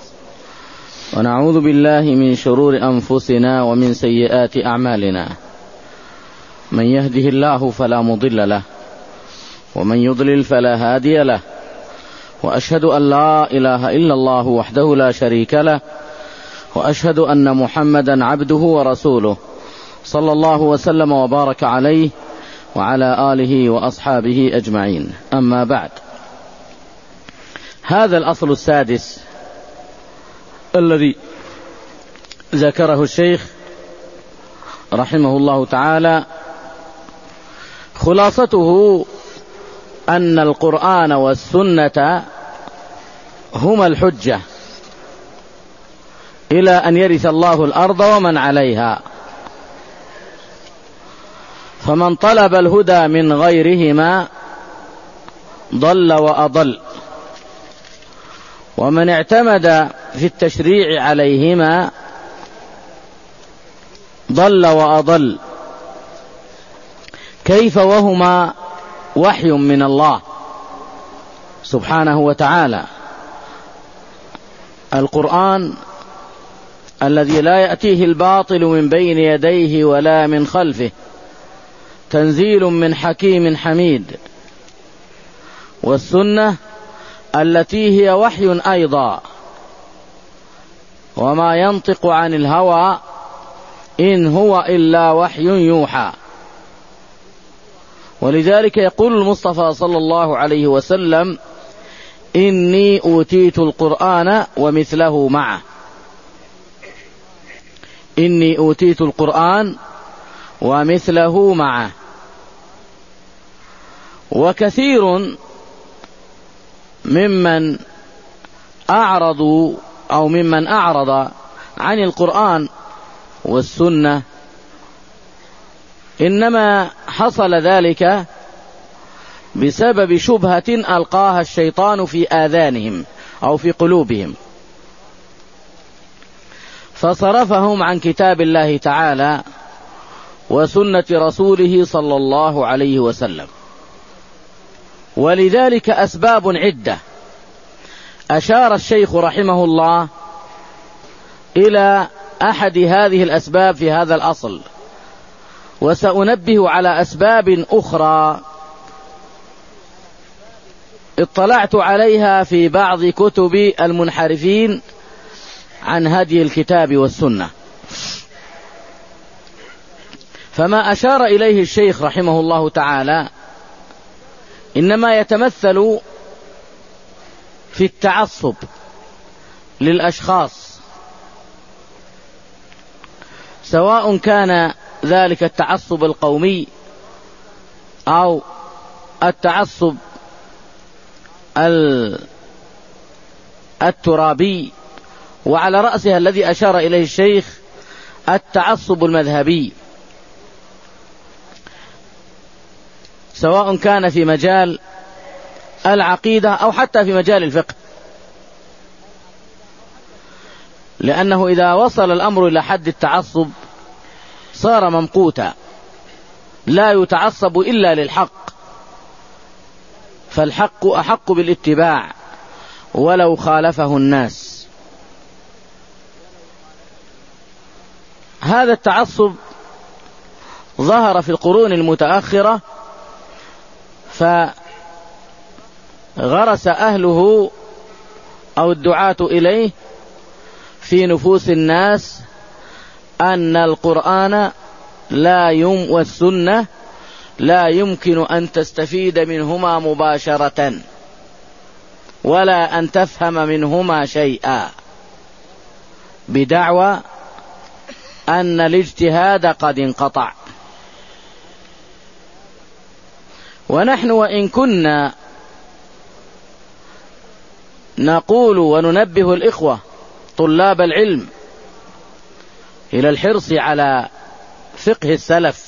ونعوذ بالله من شرور أنفسنا ومن سيئات أعمالنا. من يهده الله فلا مضل له، ومن يضلل فلا هادي له، وأشهد أن لا إله إلا الله وحده لا شريك له، وأشهد أن محمدا عبده ورسوله صلى الله وسلم وبارك عليه وعلى آله وأصحابه أجمعين. أما بعد، هذا الأصل السادس الذي ذكره الشيخ رحمه الله تعالى خلاصته أن القرآن والسنة هما الحجة إلى أن يرث الله الأرض ومن عليها، فمن طلب الهدى من غيرهما ضل وأضل، ومن اعتمد في التشريع عليهما ضل وأضل. كيف وهما وحي من الله سبحانه وتعالى؟ القرآن الذي لا يأتيه الباطل من بين يديه ولا من خلفه، تنزيل من حكيم حميد. والسنة التي هي وحي أيضا، وما ينطق عن الهوى إن هو إلا وحي يوحى. ولذلك يقول المصطفى صلى الله عليه وسلم: إني أوتيت القرآن ومثله معه. إني أوتيت القرآن ومثله معه. وكثير ممن أعرضوا أو ممن أعرض عن القرآن والسنة إنما حصل ذلك بسبب شبهة ألقاها الشيطان في آذانهم أو في قلوبهم، فصرفهم عن كتاب الله تعالى وسنة رسوله صلى الله عليه وسلم. ولذلك أسباب عدة أشار الشيخ رحمه الله إلى أحد هذه الأسباب في هذا الأصل، وسأنبه على أسباب أخرى اطلعت عليها في بعض كتب المنحرفين عن هدي الكتاب والسنة. فما أشار إليه الشيخ رحمه الله تعالى إنما يتمثل في التعصب للأشخاص، سواء كان ذلك التعصب القومي أو التعصب الترابي، وعلى رأسها الذي أشار إليه الشيخ التعصب المذهبي، سواء كان في مجال العقيدة أو حتى في مجال الفقه. لأنه إذا وصل الأمر إلى حد التعصب صار ممقوتا، لا يتعصب إلا للحق، فالحق أحق بالاتباع ولو خالفه الناس. هذا التعصب ظهر في القرون المتأخرة، فغرس أهله أو الدعاة إليه في نفوس الناس أن القرآن لا يم والسنة لا يمكن أن تستفيد منهما مباشرة ولا أن تفهم منهما شيئا، بدعوى أن الاجتهاد قد انقطع. ونحن وإن كنا نقول وننبه الإخوة طلاب العلم إلى الحرص على فقه السلف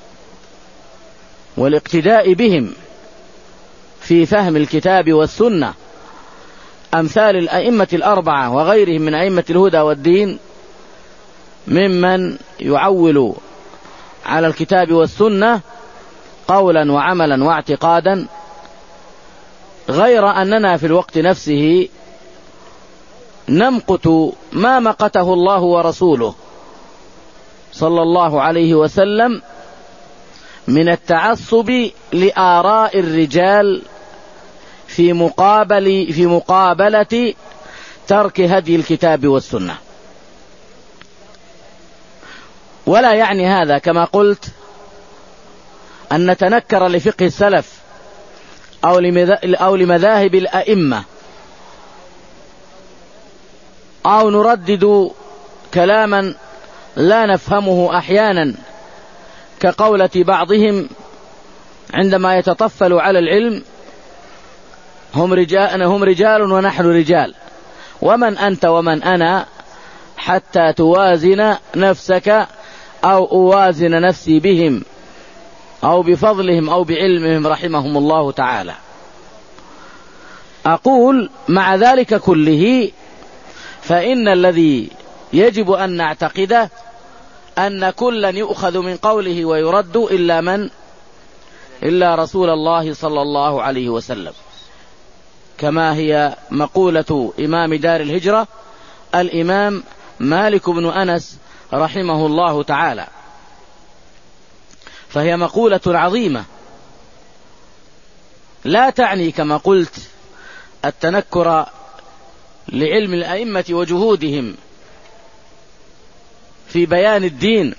والاقتداء بهم في فهم الكتاب والسنة، أمثال الأئمة الأربعة وغيرهم من أئمة الهدى والدين ممن يعول على الكتاب والسنة قولا وعملا واعتقادا، غير أننا في الوقت نفسه نمقت ما مقته الله ورسوله صلى الله عليه وسلم من التعصب لآراء الرجال في مقابل في مقابلة ترك هدي الكتاب والسنة. ولا يعني هذا كما قلت أن نتنكر لفقه السلف أو لمذاهب الأئمة أو نردد كلاما لا نفهمه أحيانا كقولة بعضهم عندما يتطفل على العلم: هم رجال, هم رجال ونحن رجال، ومن أنت ومن أنا حتى توازن نفسك أو أوازن نفسي بهم أو بفضلهم أو بعلمهم رحمهم الله تعالى. أقول مع ذلك كله فإن الذي يجب أن نعتقده أن كلا يؤخذ من قوله ويرد إلا من إلا رسول الله صلى الله عليه وسلم، كما هي مقولة إمام دار الهجرة الإمام مالك بن أنس رحمه الله تعالى، فهي مقولة عظيمة لا تعني كما قلت التنكر لعلم الأئمة وجهودهم في بيان الدين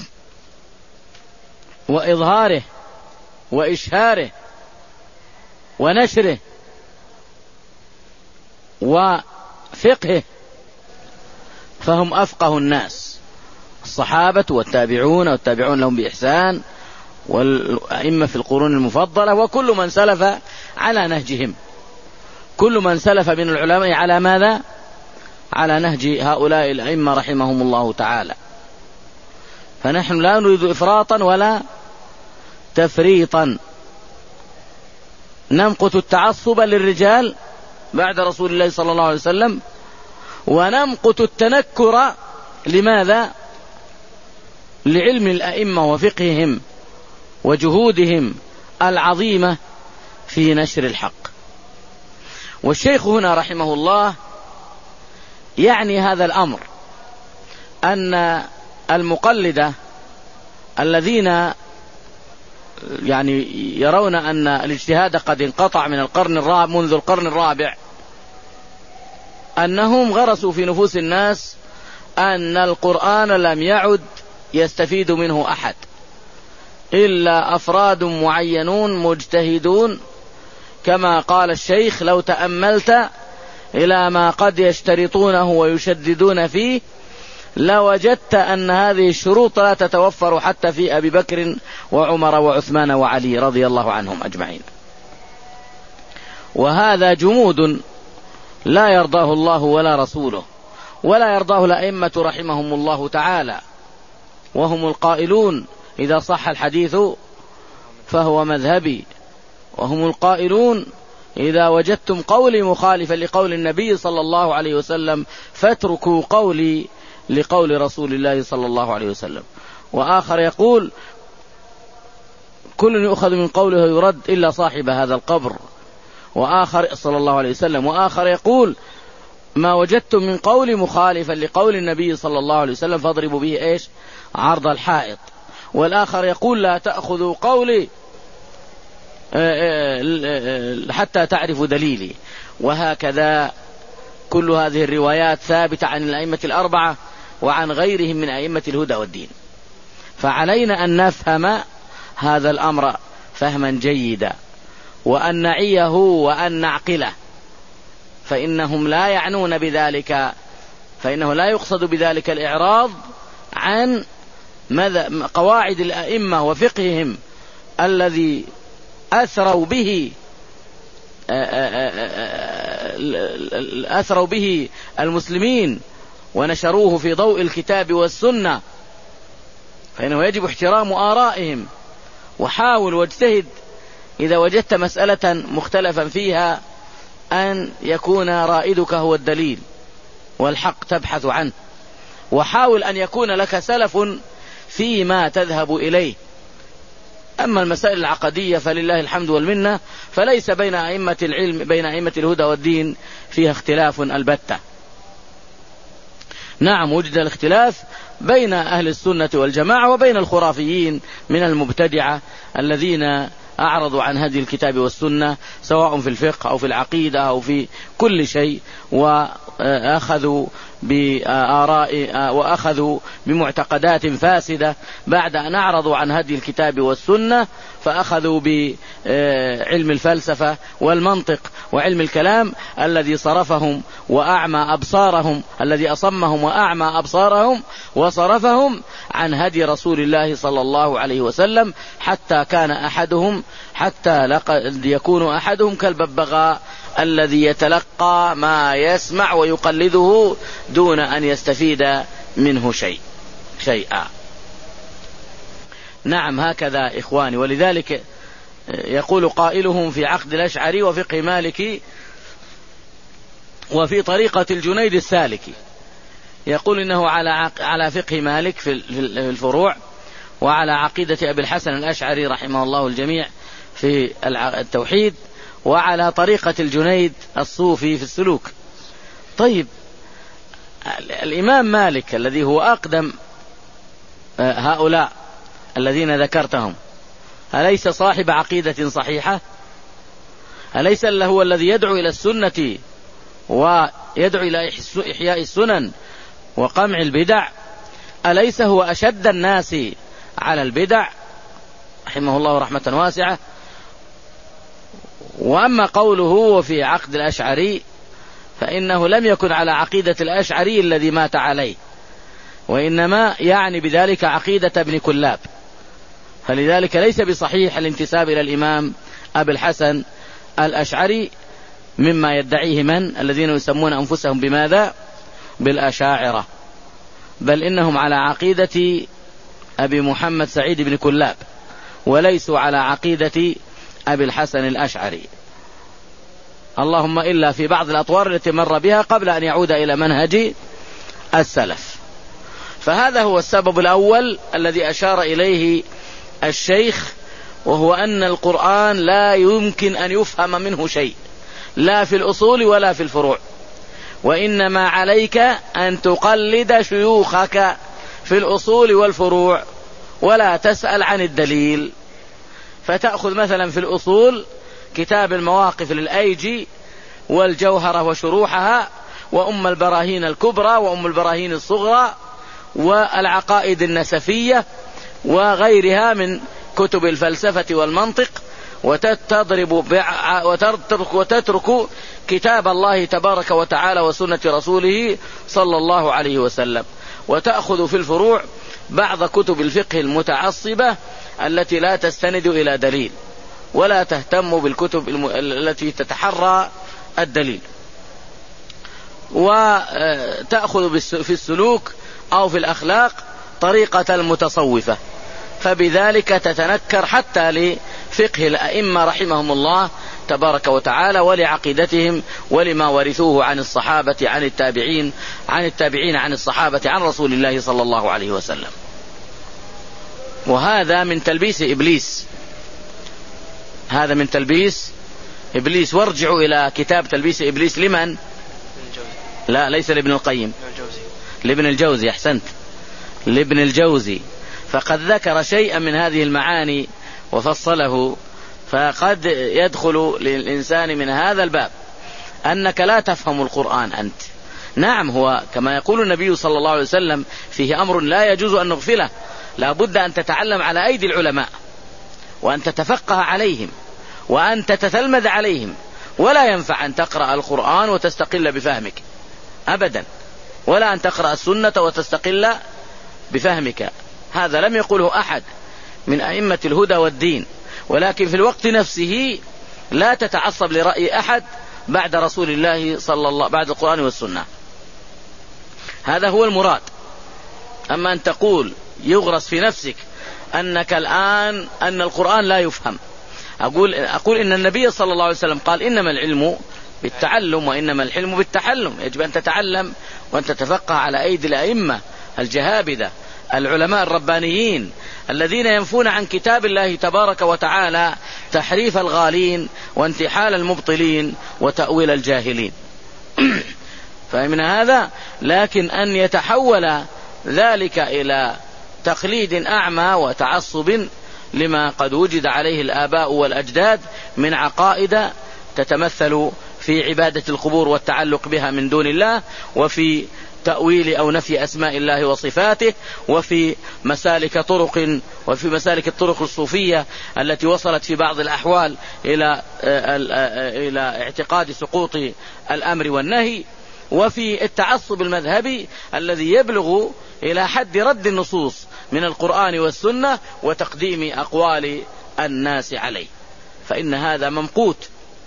وإظهاره وإشهاره ونشره وفقهه، فهم أفقه الناس، الصحابة والتابعون والتابعون لهم بإحسان والأئمة في القرون المفضلة وكل من سلف على نهجهم، كل من سلف من العلماء على ماذا؟ على نهج هؤلاء الأئمة رحمهم الله تعالى. فنحن لا نريد إفراطا ولا تفريطا، نمقت التعصب للرجال بعد رسول الله صلى الله عليه وسلم، ونمقت التنكر لماذا؟ لعلم الأئمة وفقههم وجهودهم العظيمة في نشر الحق. والشيخ هنا رحمه الله يعني هذا الأمر أن المقلدة الذين يعني يرون أن الاجتهاد قد انقطع من القرن الرابع منذ القرن الرابع، أنهم غرسوا في نفوس الناس أن القرآن لم يعد يستفيد منه أحد إلا أفراد معينون مجتهدون، كما قال الشيخ: لو تأملت إلى ما قد يشترطونه ويشددون فيه لوجدت أن هذه الشروط لا تتوفر حتى في أبي بكر وعمر وعثمان وعلي رضي الله عنهم أجمعين. وهذا جمود لا يرضاه الله ولا رسوله ولا يرضاه الأئمة رحمهم الله تعالى، وهم القائلون: إذا صح الحديث فهو مذهبي، وهم القائلون: إذا وجدتم قولي مخالفا لقول النبي صلى الله عليه وسلم فاتركوا قولي لقول رسول الله صلى الله عليه وسلم. وآخر يقول: كل يؤخذ من قوله يرد إلا صاحب هذا القبر، وآخر صلى الله عليه وسلم. وآخر يقول: ما وجدتم من قول مخالفا لقول النبي صلى الله عليه وسلم فاضربوا به إيش؟ عرض الحائط. والآخر يقول: لا تأخذوا قولي حتى تعرفوا دليلي. وهكذا كل هذه الروايات ثابتة عن الأئمة الأربعة وعن غيرهم من أئمة الهدى والدين. فعلينا أن نفهم هذا الأمر فهما جيدا، وأن نعيه وأن نعقله، فإنهم لا يعنون بذلك، فإنه لا يقصد بذلك الإعراض عن قواعد الأئمة وفقههم الذي أثروا به أثروا به المسلمين ونشروه في ضوء الكتاب والسنة، فإنه يجب احترام آرائهم. وحاول واجتهد إذا وجدت مسألة مختلفا فيها أن يكون رائدك هو الدليل والحق تبحث عنه، وحاول أن يكون لك سلف فيما تذهب إليه. أما المسائل العقدية فلله الحمد والمنة، فليس بين أئمة العلم بين أئمة الهدى والدين فيها اختلاف البتة. نعم وجد الاختلاف بين أهل السنة والجماعة وبين الخرافيين من المبتدعة الذين أعرضوا عن هدي الكتاب والسنة سواء في الفقه أو في العقيدة أو في كل شيء، وأخذوا بآراء وأخذوا بمعتقدات فاسدة بعد أن أعرضوا عن هدي الكتاب والسنة، فأخذوا بعلم الفلسفة والمنطق وعلم الكلام الذي صرفهم وأعمى أبصارهم، الذي أصمهم وأعمى أبصارهم وصرفهم عن هدي رسول الله صلى الله عليه وسلم، حتى كان أحدهم حتى لقد يكون أحدهم كالببغاء الذي يتلقى ما يسمع ويقلده دون أن يستفيد منه شيء شيئا. نعم هكذا إخواني. ولذلك يقول قائلهم في عقد الأشعري وفقه مالكي وفي طريقة الجنيد السالكي، يقول إنه على على فقه مالك في الفروع، وعلى عقيدة أبي الحسن الأشعري رحمه الله الجميع في التوحيد، وعلى طريقة الجنيد الصوفي في السلوك. طيب الإمام مالك الذي هو أقدم هؤلاء الذين ذكرتهم، أليس صاحب عقيدة صحيحة؟ أليس هو الذي يدعو إلى السنة ويدعو إلى إحياء السنن وقمع البدع؟ أليس هو أشد الناس على البدع رحمه الله رحمة واسعة؟ وأما قوله في عقد الأشعري فإنه لم يكن على عقيدة الأشعري الذي مات عليه، وإنما يعني بذلك عقيدة ابن كلاب، فلذلك ليس بصحيح الانتساب إلى الإمام أبي الحسن الأشعري مما يدعيه من الذين يسمون أنفسهم بماذا؟ بالأشاعرة، بل إنهم على عقيدة أبي محمد سعيد بن كلاب وليسوا على عقيدة أبي الحسن الأشعري، اللهم إلا في بعض الأطوار التي مر بها قبل أن يعود إلى منهج السلف. فهذا هو السبب الأول الذي أشار إليه الشيخ، وهو أن القرآن لا يمكن أن يفهم منه شيء لا في الأصول ولا في الفروع، وإنما عليك أن تقلد شيوخك في الأصول والفروع ولا تسأل عن الدليل. فتأخذ مثلا في الأصول كتاب المواقف للأيجي والجوهرة وشروحها وأم البراهين الكبرى وأم البراهين الصغرى والعقائد النسفية وغيرها من كتب الفلسفة والمنطق، وتضرب وتترك, وتترك كتاب الله تبارك وتعالى وسنة رسوله صلى الله عليه وسلم، وتأخذ في الفروع بعض كتب الفقه المتعصبة التي لا تستند إلى دليل ولا تهتم بالكتب التي تتحرى الدليل، وتأخذ في السلوك أو في الأخلاق طريقة المتصوفة، فبذلك تتنكر حتى لفقه الأئمة رحمهم الله تبارك وتعالى ولعقيدتهم ولما ورثوه عن الصحابة عن التابعين عن التابعين عن الصحابة عن رسول الله صلى الله عليه وسلم. وهذا من تلبيس إبليس، هذا من تلبيس إبليس. وارجعوا إلى كتاب تلبيس إبليس لمن؟ لا ليس لابن القيم، لابن الجوزي، أحسنت، لابن الجوزي، فقد ذكر شيئا من هذه المعاني وفصله. فقد يدخل للإنسان من هذا الباب أنك لا تفهم القرآن أنت. نعم هو كما يقول النبي صلى الله عليه وسلم فيه أمر لا يجوز أن نغفله، لا بد أن تتعلم على أيدي العلماء وأن تتفقه عليهم وأن تتتلمذ عليهم، ولا ينفع أن تقرأ القرآن وتستقل بفهمك أبدا، ولا أن تقرأ السنة وتستقل بفهمك، هذا لم يقوله أحد من أئمة الهدى والدين. ولكن في الوقت نفسه لا تتعصب لرأي أحد بعد رسول الله صلى الله بعد القرآن والسنة، هذا هو المراد. أما أن تقول يغرس في نفسك أنك الآن أن القرآن لا يفهم، أقول, أقول إن النبي صلى الله عليه وسلم قال إنما العلم بالتعلم وإنما الحلم بالتحلم، يجب أن تتعلم وأن تتفقه على أيدي الأئمة الجهابذة العلماء الربانيين الذين ينفون عن كتاب الله تبارك وتعالى تحريف الغالين وانتحال المبطلين وتأويل الجاهلين. فمن هذا لكن أن يتحول ذلك إلى تقليد أعمى وتعصب لما قد وجد عليه الآباء والأجداد من عقائد تتمثل في عبادة القبور والتعلق بها من دون الله، وفي تأويل أو نفي أسماء الله وصفاته، وفي مسالك طرق وفي مسالك الطرق الصوفية التي وصلت في بعض الأحوال إلى إلى اعتقاد سقوط الأمر والنهي، وفي التعصب المذهبي الذي يبلغ إلى حد رد النصوص من القرآن والسنة وتقديم أقوال الناس عليه. فإن هذا ممقوت،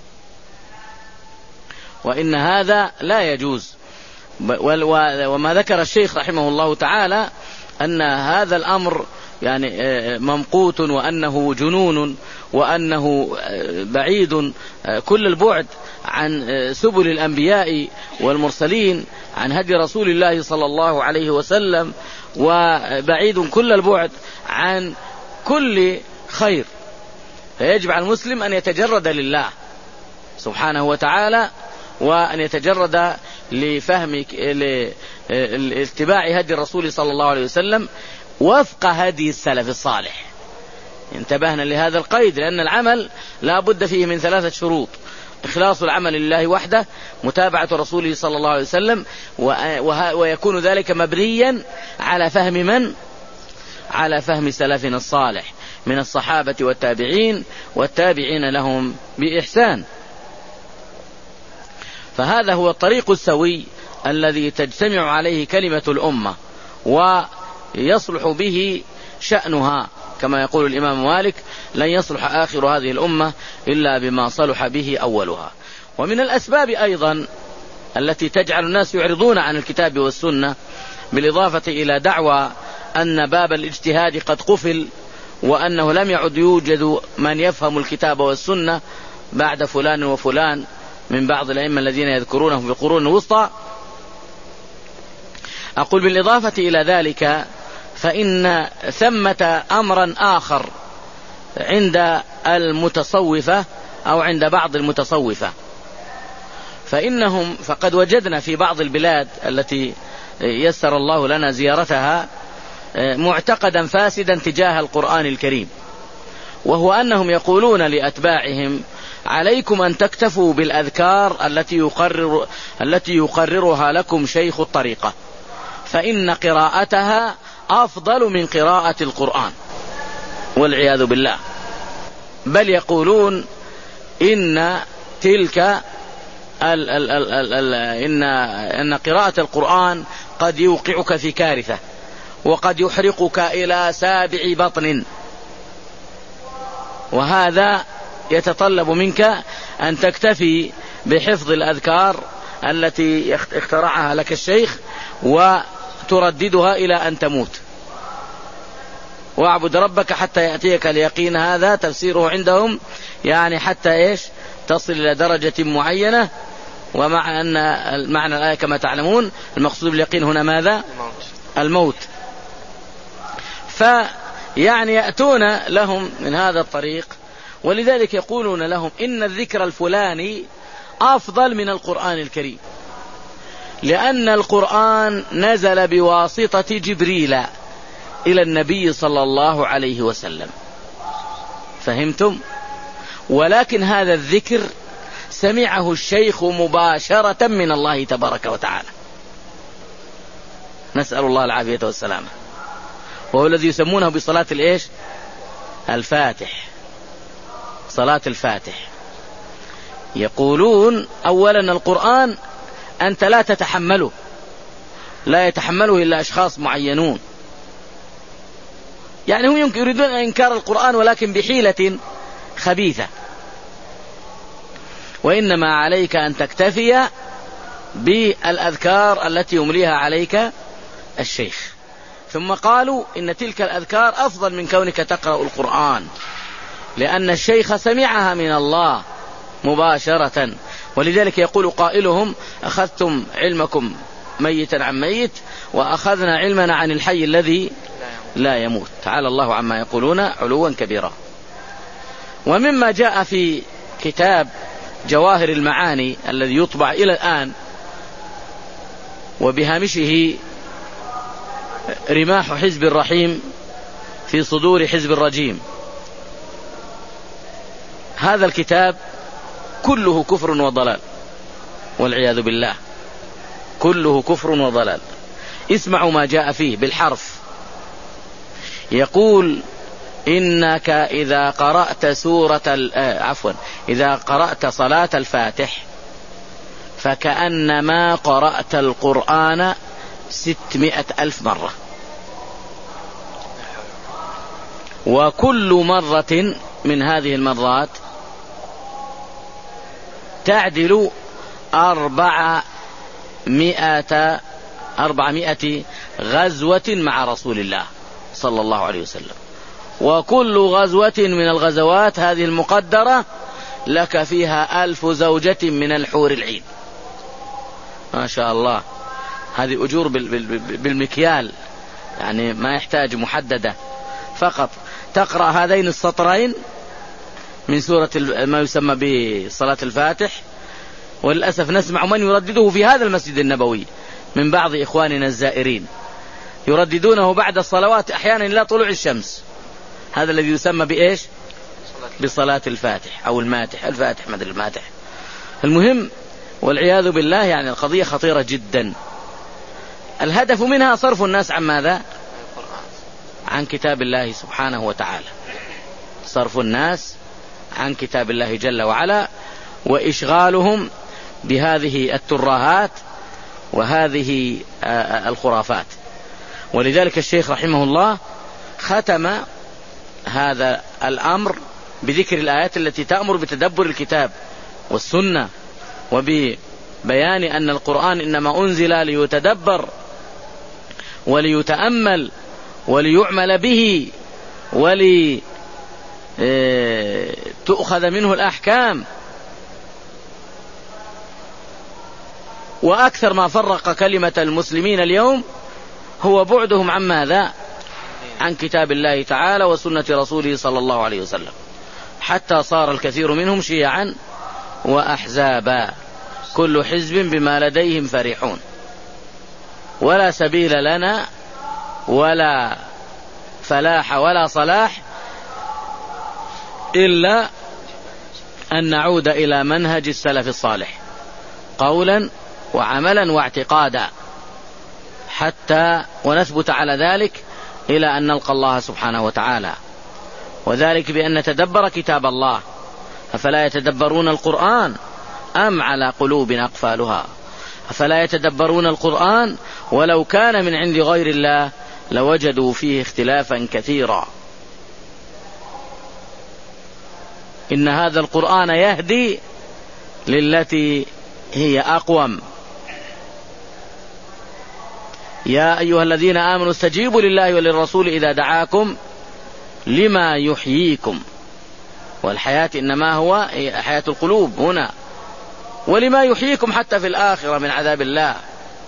وإن هذا لا يجوز. وما ذكر الشيخ رحمه الله تعالى أن هذا الأمر يعني ممقوت، وأنه جنون، وأنه بعيد كل البعد عن سبل الأنبياء والمرسلين، عن هدي رسول الله صلى الله عليه وسلم، وبعيد كل البعد عن كل خير. فيجب على المسلم أن يتجرد لله سبحانه وتعالى، وأن يتجرد لفهم لاتباع هدي الرسول صلى الله عليه وسلم وفق هدي السلف الصالح. انتبهنا لهذا القيد، لأن العمل لا بد فيه من ثلاثة شروط: إخلاص العمل لله وحده، متابعة رسوله صلى الله عليه وسلم، ويكون ذلك مبنيا على فهم من؟ على فهم سلفنا الصالح من الصحابة والتابعين والتابعين لهم بإحسان. فهذا هو الطريق السوي الذي تجتمع عليه كلمة الأمة ويصلح به شأنها، كما يقول الإمام مالك: لن يصلح آخر هذه الأمة إلا بما صلح به أولها. ومن الأسباب أيضا التي تجعل الناس يعرضون عن الكتاب والسنة، بالإضافة إلى دعوى أن باب الاجتهاد قد قفل، وأنه لم يعد يوجد من يفهم الكتاب والسنة بعد فلان وفلان من بعض الأئمة الذين يذكرونهم في القرون الوسطى. أقول بالإضافة إلى ذلك فإن ثمة أمرا آخر عند المتصوفة أو عند بعض المتصوفة، فإنهم فقد وجدنا في بعض البلاد التي يسر الله لنا زيارتها معتقدا فاسدا تجاه القرآن الكريم، وهو أنهم يقولون لأتباعهم: عليكم أن تكتفوا بالأذكار التي يقرر التي يقررها لكم شيخ الطريقة، فإن قراءتها أفضل من قراءة القرآن، والعياذ بالله. بل يقولون إن تلك ال ال ال ال ال إن, إن قراءة القرآن قد يوقعك في كارثة، وقد يحرقك إلى سابع بطن، وهذا يتطلب منك أن تكتفي بحفظ الأذكار التي اخترعها لك الشيخ وترددها إلى أن تموت. واعبد ربك حتى يأتيك اليقين، هذا تفسيره عندهم، يعني حتى إيش؟ تصل إلى درجة معينة. ومع أن معنى الآية كما تعلمون المقصود باليقين هنا ماذا؟ الموت. فيعني يأتون لهم من هذا الطريق، ولذلك يقولون لهم إن الذكر الفلاني أفضل من القرآن الكريم، لأن القرآن نزل بواسطة جبريل إلى النبي صلى الله عليه وسلم. فهمتم؟ ولكن هذا الذكر سمعه الشيخ مباشرة من الله تبارك وتعالى، نسأل الله العافية والسلامة، وهو الذي يسمونه بصلاة الإيش؟ الفاتح، صلاة الفاتح. يقولون أولا القرآن أنت لا تتحمله، لا يتحمله إلا أشخاص معينون، يعني هم يريدون إنكار القرآن ولكن بحيلة خبيثة، وإنما عليك أن تكتفي بالأذكار التي يمليها عليك الشيخ. ثم قالوا إن تلك الأذكار أفضل من كونك تقرأ القرآن، لأن الشيخ سمعها من الله مباشرة. ولذلك يقول قائلهم: أخذتم علمكم ميتا عن ميت، وأخذنا علمنا عن الحي الذي لا يموت. تعالى الله عما يقولون علوا كبيرا. ومما جاء في كتاب جواهر المعاني الذي يطبع إلى الآن، وبهامشه رماح حزب الرحيم في صدور حزب الرجيم، هذا الكتاب كله كفر وضلال والعياذ بالله، كله كفر وضلال. اسمعوا ما جاء فيه بالحرف. يقول إنك إذا قرأت سورة آه عفوا إذا قرأت صلاة الفاتح فكأنما قرأت القرآن ستمائة ألف مرة، وكل مرة من هذه المرات تعدل أربعمائة أربعمائة غزوة مع رسول الله صلى الله عليه وسلم، وكل غزوة من الغزوات هذه المقدرة لك فيها ألف زوجة من الحور العين. ما شاء الله، هذه أجور بالمكيال، يعني ما يحتاج محددة، فقط تقرأ هذين السطرين من سورة ما يسمى بصلاة الفاتح. وللأسف نسمع من يردده في هذا المسجد النبوي من بعض إخواننا الزائرين، يرددونه بعد الصلوات أحيانا إلى طلوع الشمس، هذا الذي يسمى بإيش؟ بصلاة الفاتح أو الماتح، الفاتح مدري الماتح. المهم والعياذ بالله، يعني القضية خطيرة جدا. الهدف منها صرف الناس عن ماذا؟ عن كتاب الله سبحانه وتعالى، صرف الناس عن كتاب الله جل وعلا، وإشغالهم بهذه الترهات وهذه الخرافات. ولذلك الشيخ رحمه الله ختم هذا الأمر بذكر الآيات التي تأمر بتدبر الكتاب والسنة، وببيان أن القرآن إنما أنزل ليتدبر وليتأمل وليعمل به ولتؤخذ منه الأحكام. وأكثر ما فرق كلمة المسلمين اليوم هو بعدهم عن ماذا؟ عن كتاب الله تعالى وسنة رسوله صلى الله عليه وسلم، حتى صار الكثير منهم شيعا وأحزابا، كل حزب بما لديهم فرحون، ولا سبيل لنا ولا فلاح ولا صلاح إلا أن نعود إلى منهج السلف الصالح قولا وعملا واعتقادا، حتى ونثبت على ذلك إلى أن نلقى الله سبحانه وتعالى. وذلك بأن نتدبر كتاب الله، أفلا يتدبرون القرآن أم على قلوب أقفالها؟ أفلا يتدبرون القرآن ولو كان من عند غير الله لوجدوا فيه اختلافا كثيرا. إن هذا القرآن يهدي للتي هي أقوم. يا أيها الذين آمنوا استجيبوا لله وللرسول إذا دعاكم لما يحييكم، والحياة إنما هو حياة القلوب هنا، ولما يحييكم حتى في الآخرة من عذاب الله.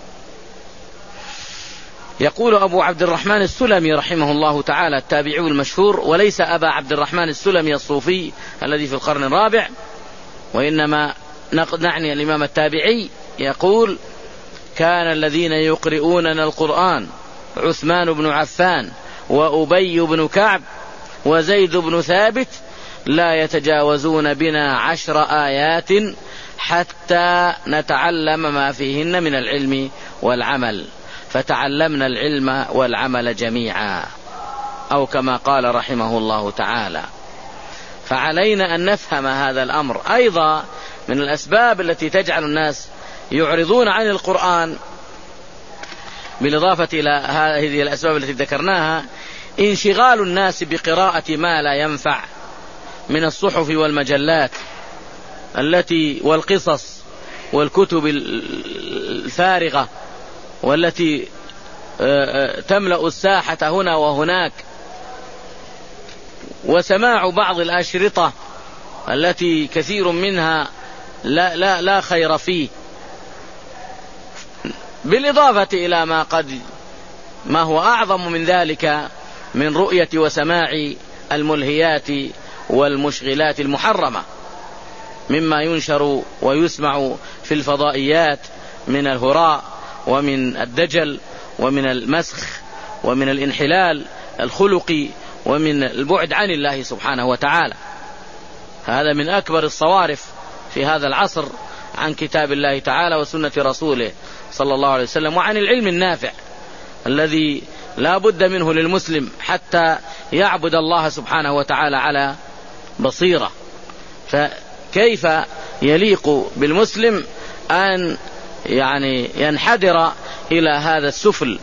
يقول أبو عبد الرحمن السلمي رحمه الله تعالى التابعي المشهور، وليس أبا عبد الرحمن السلمي الصوفي الذي في القرن الرابع، وإنما نعني الإمام التابعي، يقول: كان الذين يقرؤوننا القرآن عثمان بن عفان وأبي بن كعب وزيد بن ثابت لا يتجاوزون بنا عشر آيات حتى نتعلم ما فيهن من العلم والعمل، فتعلمنا العلم والعمل جميعا، أو كما قال رحمه الله تعالى. فعلينا أن نفهم هذا الأمر. أيضا من الأسباب التي تجعل الناس يعرضون عن القرآن، بالإضافة إلى هذه الأسباب التي ذكرناها، انشغال الناس بقراءة ما لا ينفع من الصحف والمجلات التي والقصص والكتب الفارغة والتي تملأ الساحة هنا وهناك، وسماع بعض الأشرطة التي كثير منها لا, لا, لا خير فيه، بالإضافة إلى ما قد ما هو أعظم من ذلك من رؤية وسماع الملهيات والمشغلات المحرمة مما ينشر ويسمع في الفضائيات من الهراء ومن الدجل ومن المسخ ومن الانحلال الخلقي ومن البعد عن الله سبحانه وتعالى. هذا من أكبر الصوارف في هذا العصر عن كتاب الله تعالى وسنة رسوله صلى الله عليه وسلم، وعن العلم النافع الذي لا بد منه للمسلم حتى يعبد الله سبحانه وتعالى على بصيرة. فكيف يليق بالمسلم أن يعني ينحدر إلى هذا السفل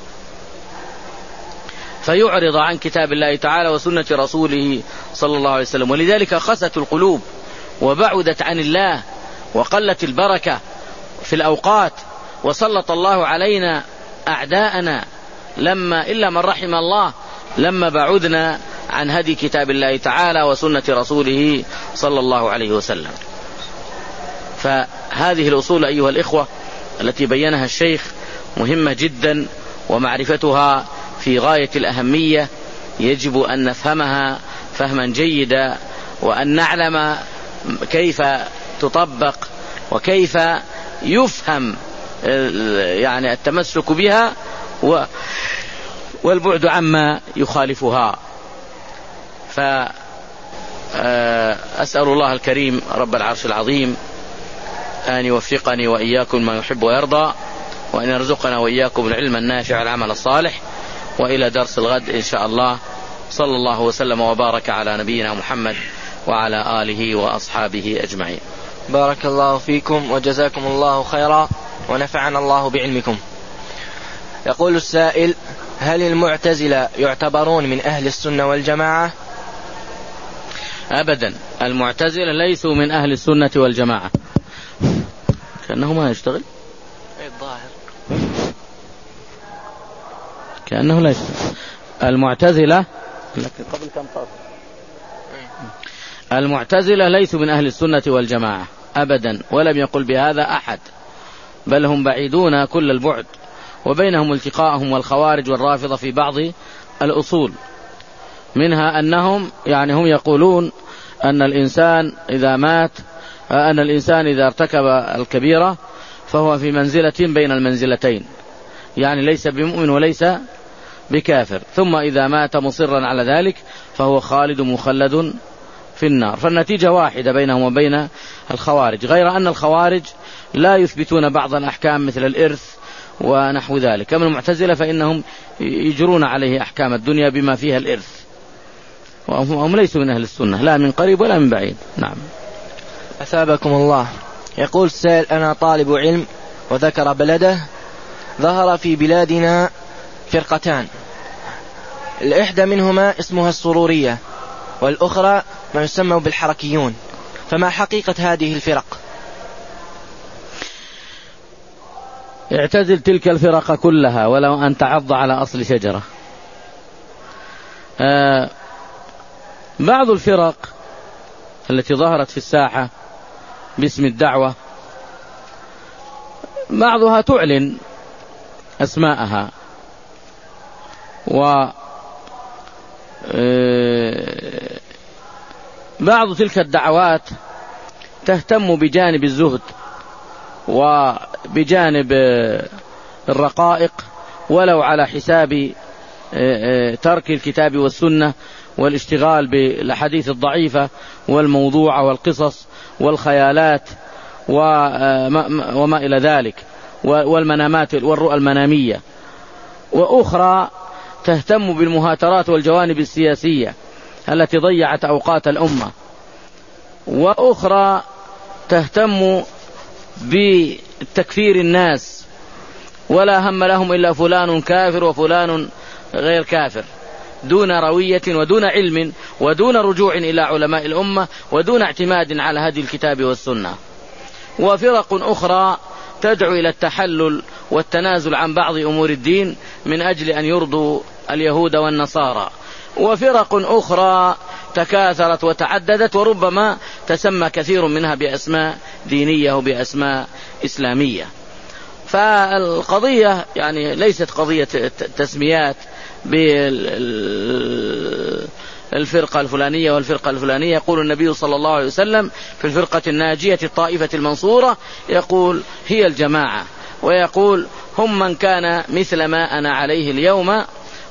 فيعرض عن كتاب الله تعالى وسنة رسوله صلى الله عليه وسلم؟ ولذلك خست القلوب وبعدت عن الله وقلت البركة في الأوقات، وسلط الله علينا أعداءنا لما إلا من رحم الله لما بعدنا عن هدي كتاب الله تعالى وسنة رسوله صلى الله عليه وسلم. فهذه الأصول أيها الإخوة التي بينها الشيخ مهمة جدا، ومعرفتها في غاية الأهمية، يجب أن نفهمها فهما جيدا، وأن نعلم كيف تطبق وكيف يفهم يعني التمسك بها والبعد عما يخالفها. فأسأل الله الكريم رب العرش العظيم أن يوفقني وإياكم ما يحب ويرضى، وأن يرزقنا وإياكم العلم النافع والعمل الصالح. وإلى درس الغد إن شاء الله. صلى الله وسلم وبارك على نبينا محمد وعلى آله وأصحابه أجمعين. بارك الله فيكم وجزاكم الله خيرا ونفعنا الله بعلمكم. يقول السائل: هل المعتزلة يعتبرون من أهل السنة والجماعة؟ أبدا، المعتزلة ليسوا من أهل السنة والجماعة. كأنه ما يشتغل الظاهر كأنه لا يشتغل. المعتزلة قبل كم فاصل المعتزلة ليسوا من أهل السنة والجماعة أبدا، ولم يقل بهذا أحد، بل هم بعيدون كل البعد، وبينهم التقاءهم والخوارج والرافضة في بعض الأصول، منها أنهم يعني هم يقولون أن الإنسان إذا مات أن الإنسان إذا ارتكب الكبيرة فهو في منزلة بين المنزلتين، يعني ليس بمؤمن وليس بكافر، ثم إذا مات مصرا على ذلك فهو خالد مخلد في النار. فالنتيجة واحدة بينهم وبين الخوارج، غير أن الخوارج لا يثبتون بعض الأحكام مثل الإرث ونحو ذلك. كما المعتزلة فإنهم يجرون عليه أحكام الدنيا بما فيها الإرث، وهم ليسوا من أهل السنة لا من قريب ولا من بعيد. نعم. أثابكم الله. يقول السائل: أنا طالب علم، وذكر بلده، ظهر في بلادنا فرقتان، الإحدى منهما اسمها السرورية، والأخرى ما يسمى بالحركيون، فما حقيقة هذه الفرق؟ اعتزل تلك الفرق كلها ولو أن تعض على أصل شجرة. آه بعض الفرق التي ظهرت في الساحة باسم الدعوة بعضها تعلن أسماءها، و بعض تلك الدعوات تهتم بجانب الزهد وبجانب الرقائق ولو على حساب ترك الكتاب والسنة والاشتغال بالأحاديث الضعيفة والموضوع والقصص والخيالات وما إلى ذلك والمنامات والرؤى المنامية. وأخرى تهتم بالمهاترات والجوانب السياسية التي ضيعت أوقات الأمة. وأخرى تهتم بتكفير الناس ولا هم لهم إلا فلان كافر وفلان غير كافر، دون روية ودون علم ودون رجوع إلى علماء الأمة ودون اعتماد على هدي الكتاب والسنة. وفرق أخرى تدعو إلى التحلل والتنازل عن بعض أمور الدين من أجل أن يرضوا اليهود والنصارى. وفرق أخرى تكاثرت وتعددت، وربما تسمى كثير منها بأسماء دينية وبأسماء إسلامية. فالقضية يعني ليست قضية تسميات بالفرقة الفلانية والفرقة الفلانية. يقول النبي صلى الله عليه وسلم في الفرقة الناجية الطائفة المنصورة، يقول هي الجماعة، ويقول هم من كان مثل ما أنا عليه اليوم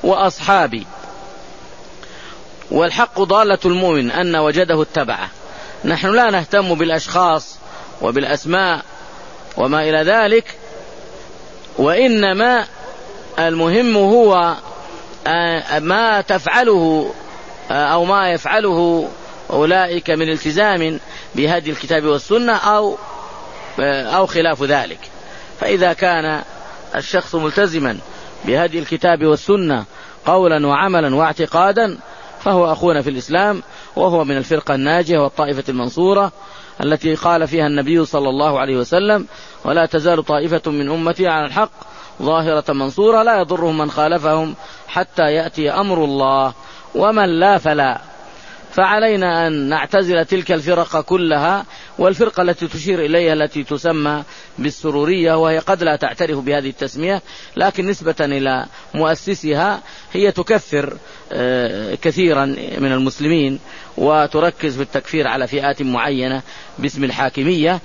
وأصحابي. والحق ضالة المؤمن أن وجده اتبعه، نحن لا نهتم بالأشخاص وبالأسماء وما إلى ذلك، وإنما المهم هو ما تفعله أو ما يفعله أولئك من التزام بهدي الكتاب والسنة أو أو خلاف ذلك. فإذا كان الشخص ملتزما بهدي الكتاب والسنة قولا وعملا واعتقادا فهو أخونا في الإسلام، وهو من الفرقة الناجية والطائفة المنصورة التي قال فيها النبي صلى الله عليه وسلم: ولا تزال طائفة من أمتي على الحق ظاهرة منصورة لا يضرهم من خالفهم حتى يأتي أمر الله ومن لا فلا. فعلينا أن نعتزل تلك الفرق كلها، والفرقة التي تشير إليها التي تسمى بالسرورية، وهي قد لا تعترف بهذه التسمية، لكن نسبة إلى مؤسسها هي تكفر كثيرا من المسلمين وتركز بالتكفير على فئات معينة باسم الحاكمية،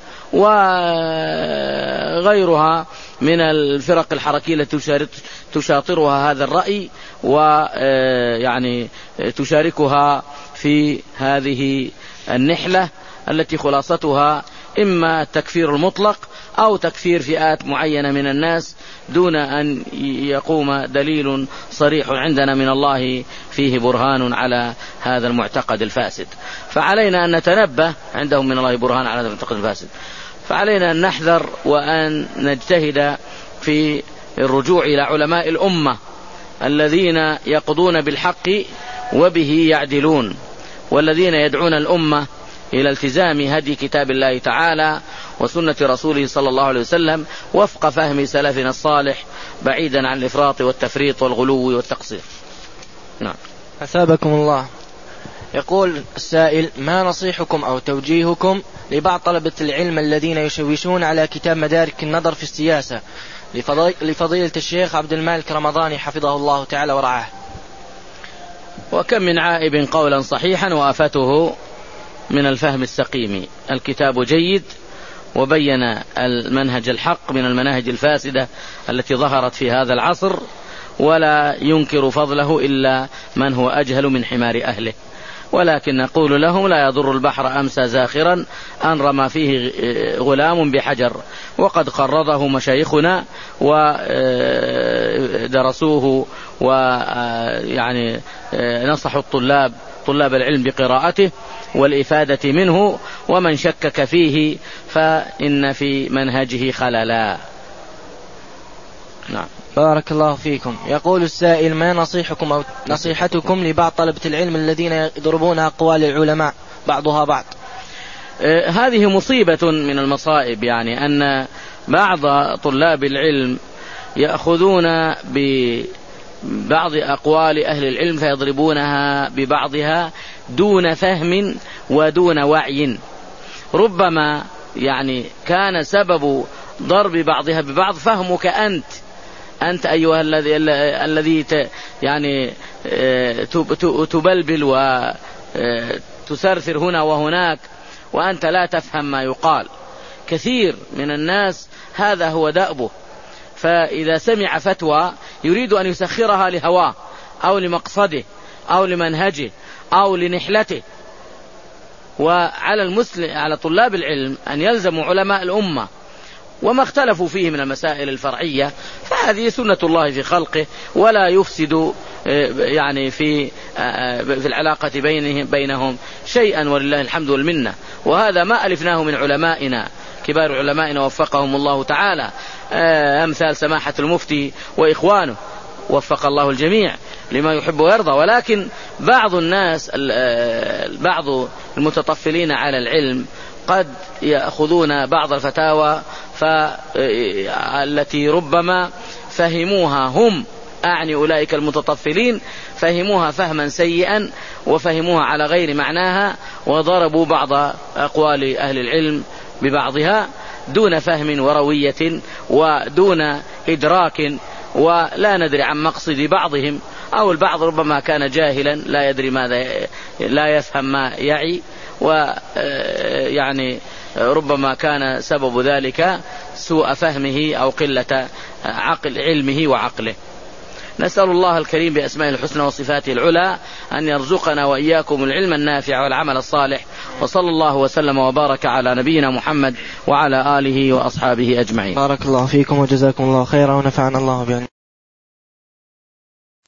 وغيرها من الفرق الحركية التي تشاطرها هذا الرأي ويعني تشاركها في هذه النحلة التي خلاصتها إما التكفير المطلق أو تكفير فئات معينة من الناس دون أن يقوم دليل صريح عندنا من الله فيه برهان على هذا المعتقد الفاسد. فعلينا أن نتنبه، عندهم من الله برهان على هذا المعتقد الفاسد، فعلينا أن نحذر وأن نجتهد في الرجوع إلى علماء الأمة الذين يقضون بالحق وبه يعدلون، والذين يدعون الأمة إلى التزام هدي كتاب الله تعالى وسنة رسوله صلى الله عليه وسلم وفق فهم سلفنا الصالح، بعيدا عن الإفراط والتفريط والغلو والتقصير. نعم. أثابكم الله. يقول السائل: ما نصيحكم أو توجيهكم لبعض طلبة العلم الذين يشوشون على كتاب مدارك النظر في السياسة لفضيلة الشيخ عبد المالك رمضاني حفظه الله تعالى ورعاه؟ وكم من عائب قولا صحيحا وآفته من الفهم السقيم. الكتاب جيد وبين المنهج الحق من المناهج الفاسدة التي ظهرت في هذا العصر، ولا ينكر فضله إلا من هو أجهل من حمار أهله، ولكن نقول لهم: لا يضر البحر أمسى زاخرا أن رمى فيه غلام بحجر، وقد قرضه مشايخنا ودرسوه ويعني نصحوا الطلاب طلاب العلم بقراءته والإفادة منه، ومن شكك فيه فإن في منهجه خللا. نعم. بارك الله فيكم. يقول السائل: ما نصيحكم أو نصيحتكم لبعض طلبة العلم الذين يضربون أقوال العلماء بعضها بعض؟ آه هذه مصيبة من المصائب، يعني أن بعض طلاب العلم يأخذون ببعض أقوال أهل العلم فيضربونها ببعضها دون فهم ودون وعي. ربما يعني كان سبب ضرب بعضها ببعض فهمك أنت أنت أيها الذي الذي يعني تبلبل وتسرسر هنا وهناك وأنت لا تفهم ما يقال. كثير من الناس هذا هو دأبه، فإذا سمع فتوى يريد أن يسخرها لهواه أو لمقصده أو لمنهجه أو لنحلته. وعلى المسلم على طلاب العلم أن يلزموا علماء الأمة وما اختلفوا فيه من المسائل الفرعية، فهذه سنة الله في خلقه، ولا يفسد يعني في في العلاقة بينهم بينهم شيئا، ولله الحمد والمنة. وهذا ما ألفناه من علمائنا كبار علمائنا وفقهم الله تعالى، أمثال سماحة المفتي وإخوانه، وفق الله الجميع لما يحب ويرضى. ولكن بعض الناس بعض المتطفلين على العلم قد يأخذون بعض الفتاوى التي ربما فهموها هم، أعني أولئك المتطفلين، فهموها فهما سيئا وفهموها على غير معناها، وضربوا بعض أقوال أهل العلم ببعضها دون فهم وروية ودون إدراك، ولا ندري عن مقصد بعضهم، أو البعض ربما كان جاهلا لا يدري ماذا، لا يفهم ما يعي، ويعني ربما كان سبب ذلك سوء فهمه أو قلة عقل علمه وعقله. نسأل الله الكريم بأسمائه الحسنى وصفاته العلى أن يرزقنا وإياكم العلم النافع والعمل الصالح، وصلى الله وسلم وبارك على نبينا محمد وعلى آله وأصحابه أجمعين. بارك الله فيكم وجزاكم الله خيرا ونفعنا الله بأن